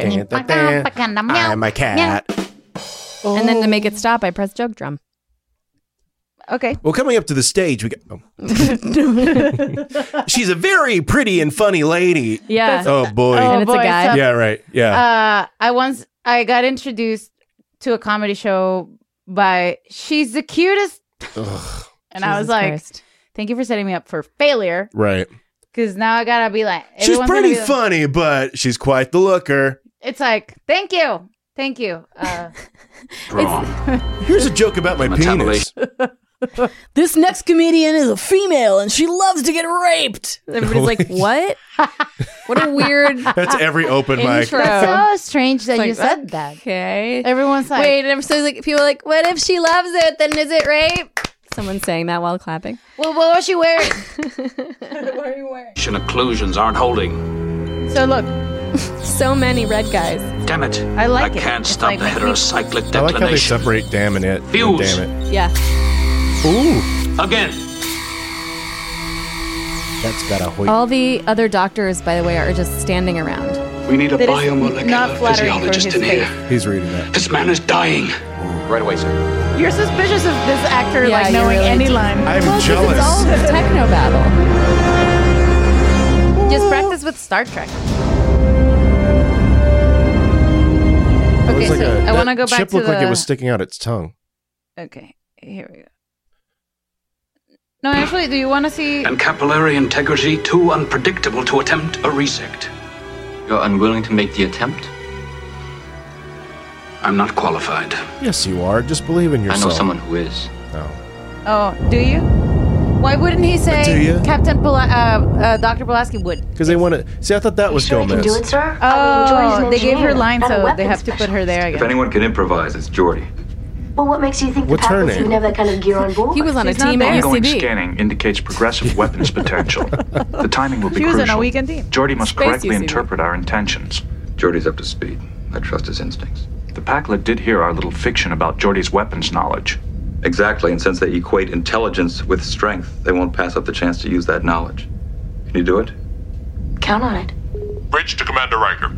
S6: a cat.
S4: And then to make it stop, I press joke drum.
S5: Okay.
S6: Well, coming up to the stage, we got. Oh. She's a very pretty and funny lady.
S4: Yeah.
S6: Oh boy.
S4: And it's a guy.
S6: Yeah. Right. Yeah.
S5: I got introduced to a comedy show by she's the cutest, and I was
S4: Jesus
S5: like,
S4: Christ.
S5: "Thank you for setting me up for failure."
S6: Right.
S5: Because now I gotta be like,
S6: She's
S5: everyone's gonna
S6: pretty
S5: be like-
S6: funny, but she's quite the looker.
S5: It's like, thank you.
S6: Here's a joke about my penis.
S4: This next comedian is a female and she loves to get raped. Everybody's like, what? What a weird
S6: That's every open mic.
S4: intro.
S5: That's so strange that
S4: Like,
S5: you said that.
S4: Okay.
S5: Everyone's like,
S4: Wait, and so like people are like, what if she loves it? Then is it rape? Someone's saying that while clapping.
S5: well, what was she wearing? What are you wearing?
S12: Occlusions aren't holding.
S5: So look,
S4: So many red guys.
S12: Damn it.
S5: I like it.
S12: can't
S5: It's
S12: stop
S5: like
S12: the
S5: makes me-
S12: heterocyclic
S6: I like how they
S12: declination.
S6: separate damn and it. and
S12: Fuse.
S6: Damn it.
S4: Yeah.
S6: Ooh.
S12: Again.
S6: That's got a hoit.
S4: All the other doctors, by the way, are just standing around.
S20: We need a
S5: That is
S20: biomolecular
S5: not flattering for
S20: physiologist
S5: his
S20: in here.
S5: face.
S6: He's reading that.
S20: This man is dying.
S2: Right away, sir.
S5: You're suspicious of this actor
S4: Yeah,
S5: like
S4: you're
S5: knowing
S4: really
S5: any
S4: deep.
S5: line.
S6: I'm
S4: Well, 'cause
S6: jealous.
S4: it's all this techno battle.
S5: Just practice with Star Trek.
S6: It
S5: Okay,
S6: was like
S5: so
S6: a-
S5: I want to
S6: that
S5: go back
S6: chip
S5: to
S6: looked like it
S5: the-
S6: was sticking out its tongue.
S5: Okay, here we go. No, actually, do you want to see?
S12: And capillary integrity too unpredictable to attempt a resect.
S15: You're unwilling to make the attempt?
S12: I'm not qualified.
S6: Yes, you are. Just believe in yourself.
S15: I know someone who is.
S6: No.
S5: Oh, do you? Why wouldn't he say
S6: Do you?
S5: Captain Dr. Pulaski would?
S6: Because they want to... See, I thought that was Gomez.
S5: sir? Oh, they gave her lines, so they have to put her there again.
S13: If anyone can improvise, it's Geordi.
S20: Well, what makes you think
S6: What's
S20: the
S6: her
S20: Packers
S6: name?
S20: even have that kind of gear on board?
S4: He was on a
S5: She's not
S4: team
S5: there.
S4: at
S21: Ongoing
S4: UCB.
S21: scanning indicates progressive weapons potential. The timing will be
S5: She was
S21: crucial.
S5: on a weekend team.
S21: Geordi must
S4: Space
S21: correctly
S4: UCB.
S21: interpret our intentions.
S13: Geordi's up to speed. I trust his instincts.
S21: The Packlet did hear our little fiction about Geordi's weapons knowledge.
S13: Exactly, and since they equate intelligence with strength, they won't pass up the chance to use that knowledge. Can you do it?
S20: Count on it.
S19: Bridge to Commander Riker.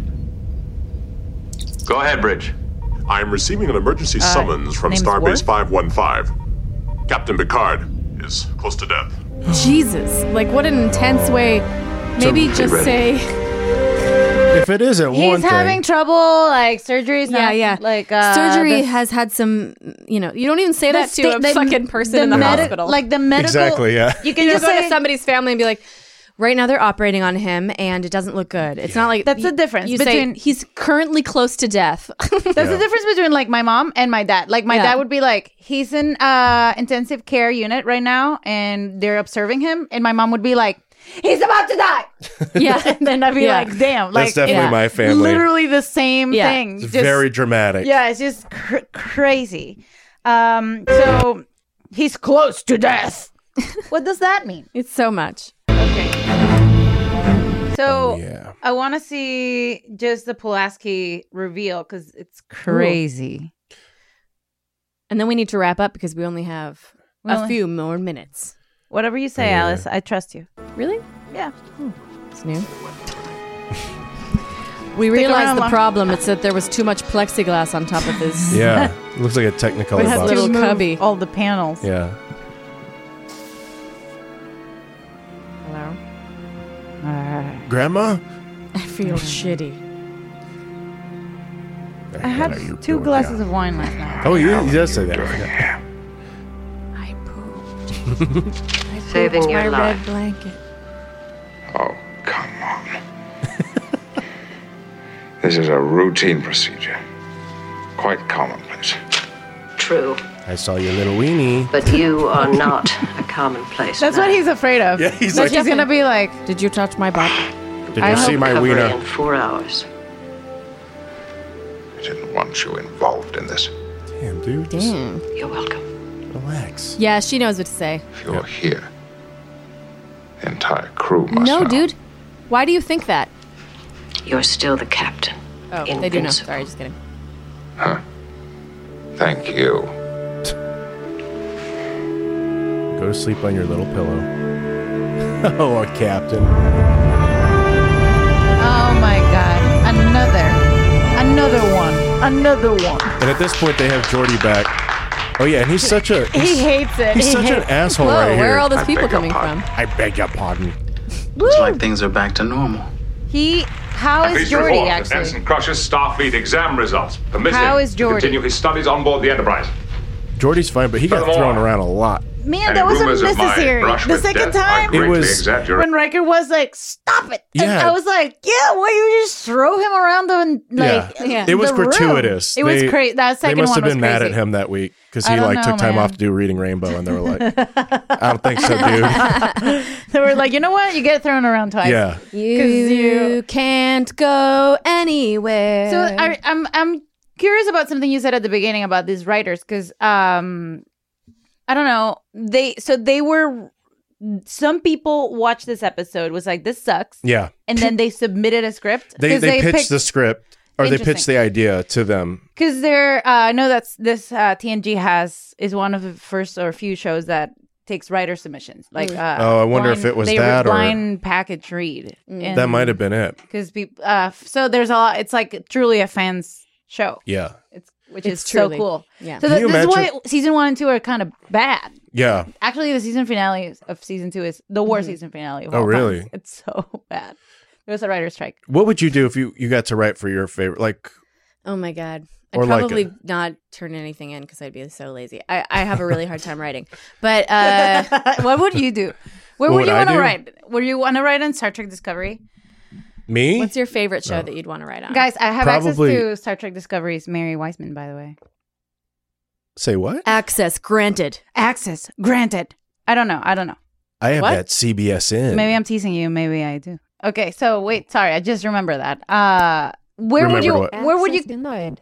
S13: Go ahead, Bridge.
S19: I am receiving an emergency summons from
S5: name's
S19: Starbase
S5: Worf?
S19: 515. Captain Picard is close to death.
S4: Jesus. Like, what an intense way. Maybe
S13: Get
S4: just
S13: ready.
S4: say...
S6: If it isn't one
S5: He's
S6: thing...
S5: having trouble, like surgery's not,
S4: Yeah.
S5: like
S4: Surgery
S5: the-
S4: has had some, you know, you don't even say that to a
S5: the-
S4: fucking person
S5: the
S4: in the
S5: medi-
S4: hospital.
S5: Like the medical,
S6: Exactly, yeah.
S5: You can
S4: You
S5: just
S4: just go
S5: say
S4: to somebody's family and be like, right now they're operating on him and it doesn't look good. It's not like
S5: That's the difference
S4: You
S5: between-
S4: say he's currently close to death.
S5: That's the difference between like my mom and my dad. Like my
S4: Yeah.
S5: dad would be like, he's in intensive care unit right now and they're observing him, and my mom would be like, he's about to die.
S4: Yeah.
S5: And then I'd be
S4: Yeah.
S5: like, damn, like
S6: That's definitely
S5: it's
S6: my family.
S5: literally the same
S4: Yeah.
S5: thing.
S6: It's
S5: Just-
S6: very dramatic.
S5: Yeah, it's just crazy. So he's close to death. What does that mean?
S4: It's so much.
S5: Okay. So
S6: yeah.
S5: I want to see just the Pulaski reveal because it's crazy.
S4: And then we need to wrap up because we only have
S5: We
S4: a
S5: only-
S4: few more minutes.
S5: Whatever you say, Alice, I trust you.
S4: Really?
S5: Yeah.
S4: It's new. We realized
S5: around,
S4: the
S5: Ma.
S4: problem. It's that there was too much plexiglass on top of this.
S6: Yeah. It looks like a Technicolor
S4: It has
S6: box.
S4: little
S5: Move
S4: cubby.
S5: all the panels.
S6: Yeah.
S4: Hello?
S6: Grandma?
S4: I feel shitty.
S6: The
S5: I
S6: hell
S5: had
S6: are you
S5: 2
S6: doing
S5: glasses
S6: now?
S5: of wine last night.
S6: Oh, he does say that. I forgot.
S4: I pooped.
S16: Saving
S4: My
S16: your
S4: red
S16: life.
S4: blanket.
S3: Oh, come on. This is a routine procedure. Quite commonplace.
S16: True.
S6: I saw your little weenie.
S16: But you are not a commonplace
S5: That's
S16: man.
S5: what he's afraid of.
S6: Yeah, he's
S5: that
S6: like-
S5: she's going to be like,
S4: Did you touch my butt?
S6: Did
S5: I
S6: you see
S5: hope
S6: my
S16: Recovery
S6: wiener?
S16: in 4 hours.
S3: I didn't want you involved in this.
S6: Damn, dude.
S4: Damn.
S16: You're welcome.
S6: Relax.
S4: Yeah, she knows what to say.
S3: If you're here, the entire crew must
S4: No,
S3: know.
S4: dude. Why do you think that?
S16: You're still the captain.
S4: Oh, they do know.
S16: Invincible.
S4: Sorry, just kidding.
S3: Huh. Thank you.
S6: Go to sleep on your little pillow. Oh, a captain.
S5: oh my God, another one.
S6: And at this point, they have Geordi back. Oh, yeah, and he's such a...
S5: He hates it.
S6: He's
S5: He
S6: such an
S5: hates-
S6: asshole
S4: Whoa,
S6: right here.
S4: where are all those
S3: I
S4: people
S3: beg your
S4: coming
S3: pardon.
S4: from?
S6: I beg your pardon.
S17: It's like things are back to normal.
S5: How is
S19: Please
S5: Geordi
S19: report that
S5: actually?
S19: Ensign Crusher's Starfleet exam results. Permit
S5: How
S19: him
S5: is
S19: to
S5: Geordi?
S19: continue his studies on board the Enterprise.
S6: Geordi's fine, but he got
S19: Furthermore,
S6: thrown around a lot.
S5: Man,
S19: Any
S5: that was
S19: rumors of my
S5: unnecessary.
S19: brush
S5: The
S19: with
S5: second
S19: death are
S5: time
S6: It
S19: greatly
S6: was-
S19: exaggerated.
S5: when Riker was like, "Stop it!" and
S6: Yeah.
S5: I was like, "Yeah, why you just throw him around the like?"
S4: Yeah.
S6: It was
S5: the room?
S6: gratuitous.
S5: It was crazy. That second
S6: They must
S5: one
S6: have been
S5: was
S6: mad
S5: crazy.
S6: at him that week because
S5: I
S6: he
S5: don't
S6: like
S5: know,
S6: took time
S5: man.
S6: off to do Reading Rainbow, and they were like, "I don't think so, dude."
S5: They were like, "You know what? You get thrown around twice."
S6: Yeah.
S4: You can't go anywhere.
S5: So I'm curious about something you said at the beginning about these writers because I don't know, they were, some people watched this episode was like, this sucks,
S6: Yeah.
S5: and then they submitted a script.
S6: They pitched the script, or they pitched
S5: Interesting.
S6: the idea to them.
S5: Because they're I know that's this TNG is one of the first or few shows that takes writer submissions. Like
S6: Oh, I wonder if it was that or-
S5: blind package read.
S6: That might have been it.
S5: Because people so there's a lot. It's like truly a fans show.
S6: Yeah.
S5: Which
S4: It's
S5: is
S4: truly,
S5: so cool.
S4: yeah.
S5: So
S6: Can you
S5: this is why
S6: imagine-
S5: season 1 and 2 are kind of bad.
S6: Yeah.
S5: Actually, the season finale of season 2 is the worst season finale of
S6: Oh,
S5: all
S6: really?
S5: time. It's so bad. There was a writer's strike.
S6: What would you do if you got to write for your favorite? Like,
S4: Oh my God. I'd
S6: Or like
S4: probably not turn anything in because I'd be so lazy. I have a really hard time writing. But
S5: what would you do? Where
S6: What
S5: would you
S6: would I
S5: want to
S6: do?
S5: write? Would you want to write on Star Trek Discovery?
S6: Me?
S4: what's your favorite show that you'd want to write on?
S5: Guys, I have
S6: Probably-
S5: access to Star Trek Discovery's Mary Wiseman, by the way.
S6: Say what?
S4: Access granted.
S5: Access granted. I don't know.
S6: I have
S4: What?
S6: that CBSN.
S5: Maybe I'm teasing you. Maybe I do. Okay, so wait. Sorry, I just remember that. Where would
S6: Remembered
S5: you?
S6: what?
S5: Where would you?
S20: Denied.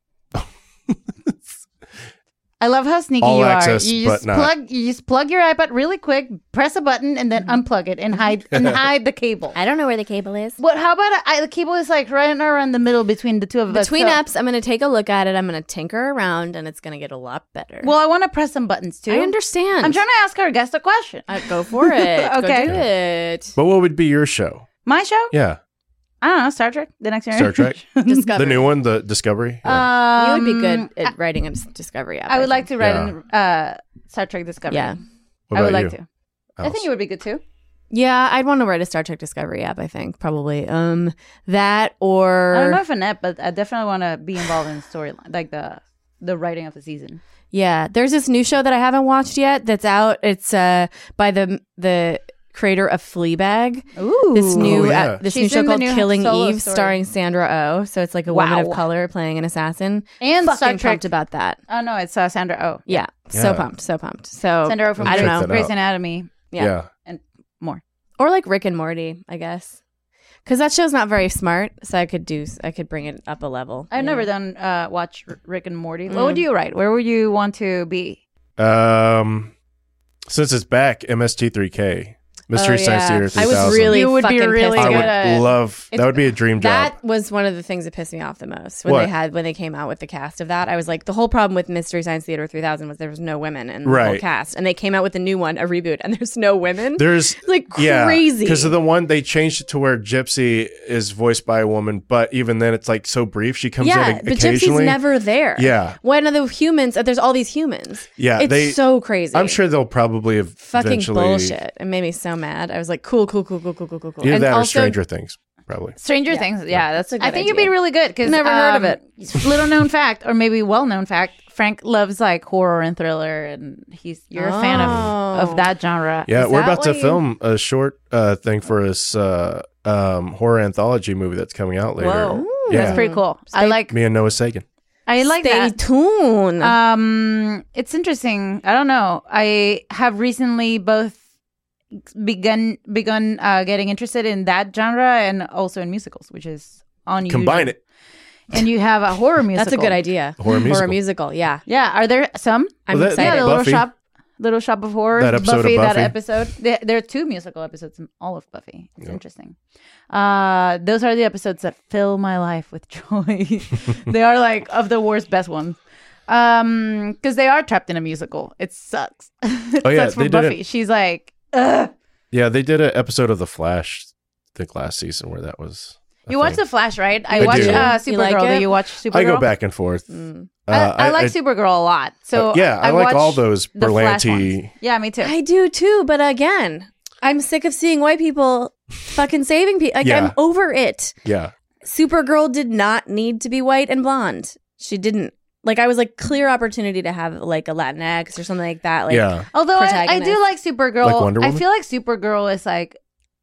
S5: I love how sneaky
S6: All
S5: you
S6: access,
S5: are. You just
S6: but not.
S5: plug your iPad really quick, press a button, and then unplug it and hide the cable.
S4: I don't know where the cable is.
S5: What? How about the cable is like right around the middle between the two of us.
S4: Between
S5: so-
S4: apps, I'm going to take a look at it. I'm going to tinker around, and it's going to get a lot better.
S5: Well, I want to press some buttons too.
S4: I understand.
S5: I'm trying to ask our guest a question.
S4: Go for it.
S5: Okay.
S4: Go do it.
S6: But what would be your show?
S5: My show?
S6: Yeah.
S5: I don't know. Star Trek. The next
S6: Star Trek?
S4: Discovery.
S6: The new one, the Discovery?
S4: You would be good at writing a Discovery app.
S5: I would like to write
S6: Yeah.
S5: in Star Trek Discovery.
S4: Yeah.
S6: What
S5: I would
S6: about
S5: like
S6: you?
S5: to. I think you would be good too.
S4: Yeah, I'd want to write a Star Trek Discovery app, I think, probably. That or...
S5: I don't know if an app, but I definitely want to be involved in the storyline, like the writing of the season.
S4: Yeah, there's this new show that I haven't watched yet that's out. It's by the creator of Fleabag.
S5: Ooh.
S4: This new
S5: She's
S4: new show
S5: in the
S4: called
S5: new
S4: Killing
S5: Solo
S4: Eve,
S5: story.
S4: starring Sandra Oh. So it's like a woman of
S5: Wow.
S4: color playing an assassin.
S5: And
S4: Fucking
S5: Star Trek.
S4: pumped about that.
S5: Oh no, it's Sandra Oh.
S4: Yeah, so
S6: Yeah.
S4: pumped, so pumped. So
S5: Sandra Oh from
S4: I don't know.
S5: Grey's Anatomy.
S6: Yeah.
S5: And more.
S4: Or like Rick and Morty, I guess. Because that show's not very smart, so I could bring it up a level.
S5: I've never done watch Rick and Morty. What would you write? Where would you want to be?
S6: Since it's back, MST3K. Mystery Science Theater 3000.
S4: I was really
S5: You would be
S4: fucking
S5: really
S4: pissed
S6: I
S5: good
S6: would
S5: at-
S6: love, that would be a dream job.
S4: That was one of the things that pissed me off the most when
S6: What?
S4: they came out with the cast of that. I was like, the whole problem with Mystery Science Theater 3000 was there was no women in the whole
S6: Right.
S4: cast, and they came out with a new one, a reboot, and there's no women.
S6: There's
S4: like crazy
S6: because of the one they changed it to where Gypsy is voiced by a woman, but even then it's like so brief. She comes
S4: yeah,
S6: in
S4: but
S6: occasionally.
S4: Gypsy's never there.
S6: Yeah.
S4: One of the humans. There's all these humans.
S6: Yeah,
S4: it's so crazy.
S6: I'm sure they'll probably
S4: Fucking
S6: eventually
S4: bullshit. It made me so mad. I was like, cool.
S6: Either
S4: And
S6: that or
S4: also-
S6: Stranger Things, probably.
S5: Stranger Things. Yeah, that's
S4: a good
S5: I think you'd
S4: idea.
S5: be really good because
S4: Never heard of it.
S5: Little known fact, or maybe well known fact. Frank loves like horror and thriller, and you're a fan of that genre.
S6: Yeah,
S5: Is
S6: we're
S5: that
S6: about to
S5: why you-
S6: film a short thing for this horror anthology movie that's coming out later.
S5: Whoa,
S6: Yeah.
S5: that's pretty cool. I like.
S6: Me and Noah Sagan.
S5: I like
S4: Stay
S5: that.
S4: tuned.
S5: It's interesting. I don't know. I have recently both begun getting interested in that genre and also in musicals, which is unusual.
S6: Combine it.
S5: And you have a horror musical.
S4: That's a good idea.
S6: Horror musical.
S4: Yeah.
S5: Yeah. Are there some?
S4: I'm
S6: Well, that-
S4: excited.
S5: Yeah, the
S6: Buffy.
S5: Little Shop of Horrors.
S6: That episode of
S5: That
S6: Buffy.
S5: episode. There are 2 musical episodes in all of Buffy. It's interesting. Those are the episodes that fill my life with joy. They are like of the worst, best ones. Because they are trapped in a musical. It sucks. It
S6: Oh, yeah,
S5: sucks for
S6: they did
S5: Buffy.
S6: it.
S5: She's like, ugh.
S6: Yeah, they did an episode of The Flash, I think last season, where that was. a
S5: You watch
S6: thing.
S5: The Flash, right?
S6: I
S5: I watch
S6: do.
S5: Supergirl.
S4: You like
S5: Do
S4: it?
S5: you watch Supergirl?
S6: I go back and forth.
S5: I like Supergirl a lot. So
S6: yeah, I like all
S5: watch
S6: those
S5: the Flash
S6: Berlanti.
S5: ones. Yeah, me too.
S4: I do too, but again, I'm sick of seeing white people fucking saving people. Like,
S6: Yeah.
S4: I'm over it.
S6: Yeah.
S4: Supergirl did not need to be white and blonde. She didn't. Like, I was like, clear opportunity to have like a Latinx or something like that. Like,
S6: Yeah.
S5: Although I
S4: protagonist.
S5: do like Supergirl.
S6: Like Wonder
S5: I
S6: Woman?
S5: feel like Supergirl is like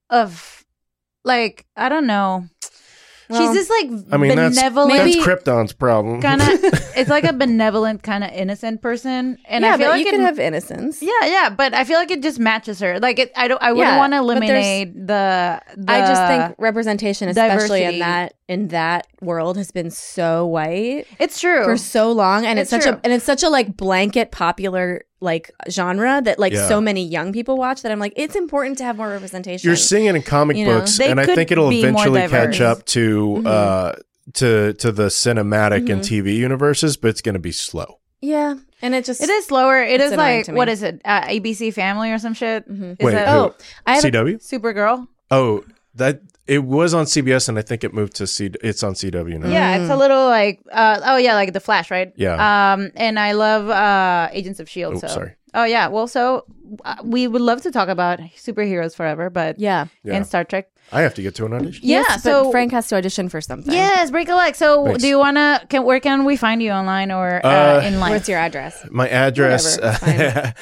S5: I don't know.
S4: Well,
S5: She's just like
S6: I mean, that's
S5: benevolent.
S6: Krypton's problem.
S5: Kind of. It's like a benevolent, kind of innocent person, and
S4: yeah,
S5: I feel
S4: but
S5: like
S4: you can have innocence.
S5: Yeah, but I feel like it just matches her. Like I wouldn't
S4: Yeah,
S5: want to
S4: but there's-
S5: eliminate the.
S4: I just think representation, especially
S5: diversity.
S4: in that world, has been so white.
S5: It's true
S4: for so long, and
S5: It's
S4: it's
S5: true.
S4: such a like blanket popular like genre that like
S6: Yeah.
S4: so many young people watch that I'm like, it's important to have more representation.
S6: You're seeing it in comic
S4: You know,
S6: books,
S5: they
S6: and I
S5: could
S6: think it'll
S5: be more
S6: eventually
S5: diverse.
S6: catch up to to the cinematic and
S4: Mm-hmm.
S6: TV universes, but it's going to be slow.
S4: Yeah, and it
S5: It is slower. It
S4: It's
S5: is
S4: annoying
S5: like
S4: to me.
S5: what is it? ABC Family or some shit? Is
S6: Wait,
S5: that,
S6: who?
S4: Oh, I have
S6: CW?
S5: Supergirl.
S6: Oh, that it was on CBS, and I think it moved to It's on CW now.
S5: Yeah, it's a little like like The Flash, right?
S6: Yeah.
S5: And I love Agents of Shield.
S6: Oh,
S5: so
S6: sorry.
S5: we would love to talk about superheroes forever, but
S4: Yeah.
S5: and Star Trek.
S6: I have to get to an audition.
S5: Yeah,
S4: Yes,
S5: so
S4: but Frank has to audition for something.
S5: Yes, break a leg. So
S6: Thanks.
S5: do you where can we find you online or in life?
S4: What's your address?
S6: My address.
S4: Whatever,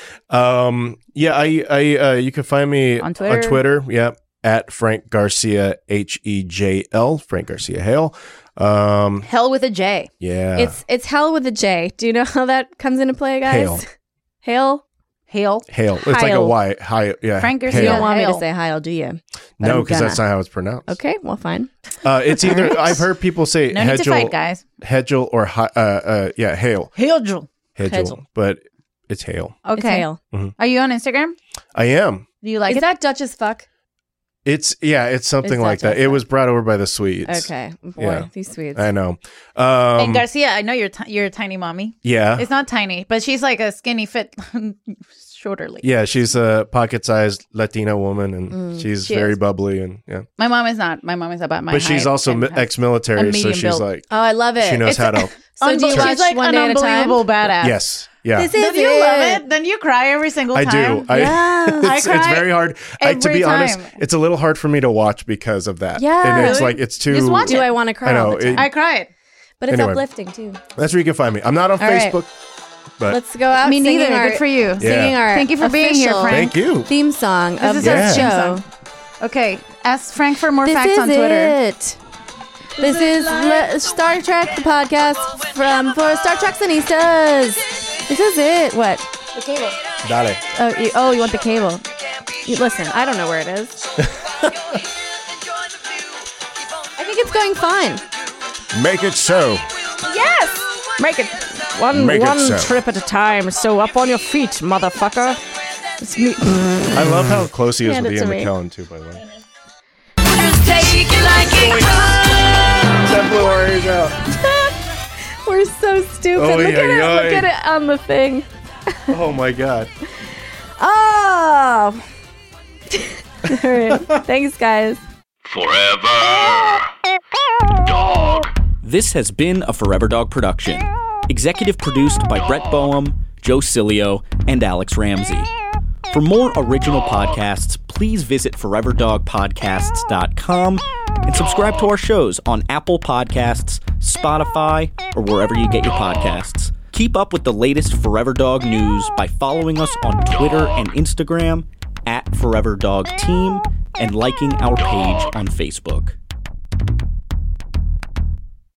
S6: You can find me
S5: On Twitter?
S6: On Twitter, yeah, at Frank Garcia HEJL, Frank Garcia Hale.
S5: Hell with a J.
S6: Yeah.
S4: It's hell with a J. Do you know how that comes into play, guys?
S6: Hale.
S4: Hale?
S6: Hale. It's like a
S4: Hale.
S6: Y. Hi, yeah.
S5: Frank
S4: You
S5: Garcia.
S4: don't want me to
S5: Hale.
S4: say Heil, do you? But
S6: No,
S4: I'm
S6: because that's
S4: gonna.
S6: not how it's pronounced.
S4: Okay, well, fine.
S6: It's either I've heard people say
S5: No need to fight, guys.
S6: Hedgel or Hale.
S5: Hedgel.
S6: Hedgel, but it's Hale.
S5: Okay.
S4: It's Hale.
S6: Mhm.
S5: Are you on Instagram?
S6: I am.
S5: Do you like
S4: Is
S5: it?
S4: that Dutch as fuck?
S6: It's something
S4: It's
S6: like
S4: not
S6: that. It was brought over by the Swedes.
S4: Okay. Boy,
S6: Yeah.
S4: these Swedes.
S6: I know.
S5: And Garcia, I know you're a tiny mommy.
S6: Yeah.
S5: It's not tiny, but she's like a skinny fit, shorter lady.
S6: Yeah, she's a pocket-sized Latina woman, and she's
S5: She
S6: very
S5: is.
S6: bubbly, and yeah.
S5: My mom is not. My mom is about my
S6: But she's
S5: height
S6: also
S5: and has
S6: ex-military,
S5: a
S6: so
S5: medium
S6: she's
S5: build.
S6: like,
S4: Oh, I love it.
S6: she knows how to.
S4: So do you watch
S5: She's like
S4: one
S5: an
S4: day at a time?
S5: unbelievable badass.
S6: Yes. Yeah.
S4: This
S5: Don't
S4: is
S5: you love
S4: it.
S5: it? Then you cry every single
S6: I
S5: time.
S6: do. It's
S5: cry
S6: very hard. To
S5: every
S6: be honest,
S5: time.
S6: it's a little hard for me to watch because of that.
S4: Yeah.
S6: And it's
S5: Really?
S6: like, it's too.
S5: Just watch
S4: Do
S5: it.
S4: I want to cry
S6: I know,
S4: all the time?
S5: I cried.
S4: But it's
S6: Anyway.
S4: uplifting, too.
S6: That's where you can find me. I'm not on
S4: All right.
S6: Facebook, but
S4: Let's go out
S5: Me
S4: singing
S5: neither.
S4: our-
S5: Good for you.
S4: Singing our
S5: Thank you for being here,
S4: official
S5: Frank.
S6: thank you.
S4: theme song
S5: This
S4: of
S5: is
S4: the
S5: our theme
S4: show.
S5: song. Okay, ask Frank for more
S4: This
S5: facts
S4: is
S5: on Twitter.
S4: it. This is Star Trek, the podcast for Star Trek-Sanistas. This is it. What?
S5: The cable.
S6: Dale.
S4: You want the cable? Listen, I don't know where it is. I think it's going fine.
S6: Make it so.
S4: Yes! Make it one
S6: Make it so.
S4: trip at a time. So up on your feet, motherfucker. It's me.
S6: I love how close he is
S4: Hand
S6: with
S4: it
S6: Ian
S4: to me.
S6: McKellen, too, by the way.
S4: That blew our ears out. We're so stupid.
S6: Oh,
S4: look at it.
S6: yeah,
S4: Look at it on the thing.
S6: Oh, my God.
S4: Oh. All right. Thanks, guys.
S1: Forever Dog.
S22: This has been a Forever Dog production. Executive produced by Brett Boehm, Joe Cilio, and Alex Ramsey. For more original podcasts, please visit foreverdogpodcasts.com and subscribe to our shows on Apple Podcasts, Spotify, or wherever you get your podcasts. Keep up with the latest Forever Dog news by following us on Twitter and Instagram @ForeverDogTeam and liking our page on Facebook.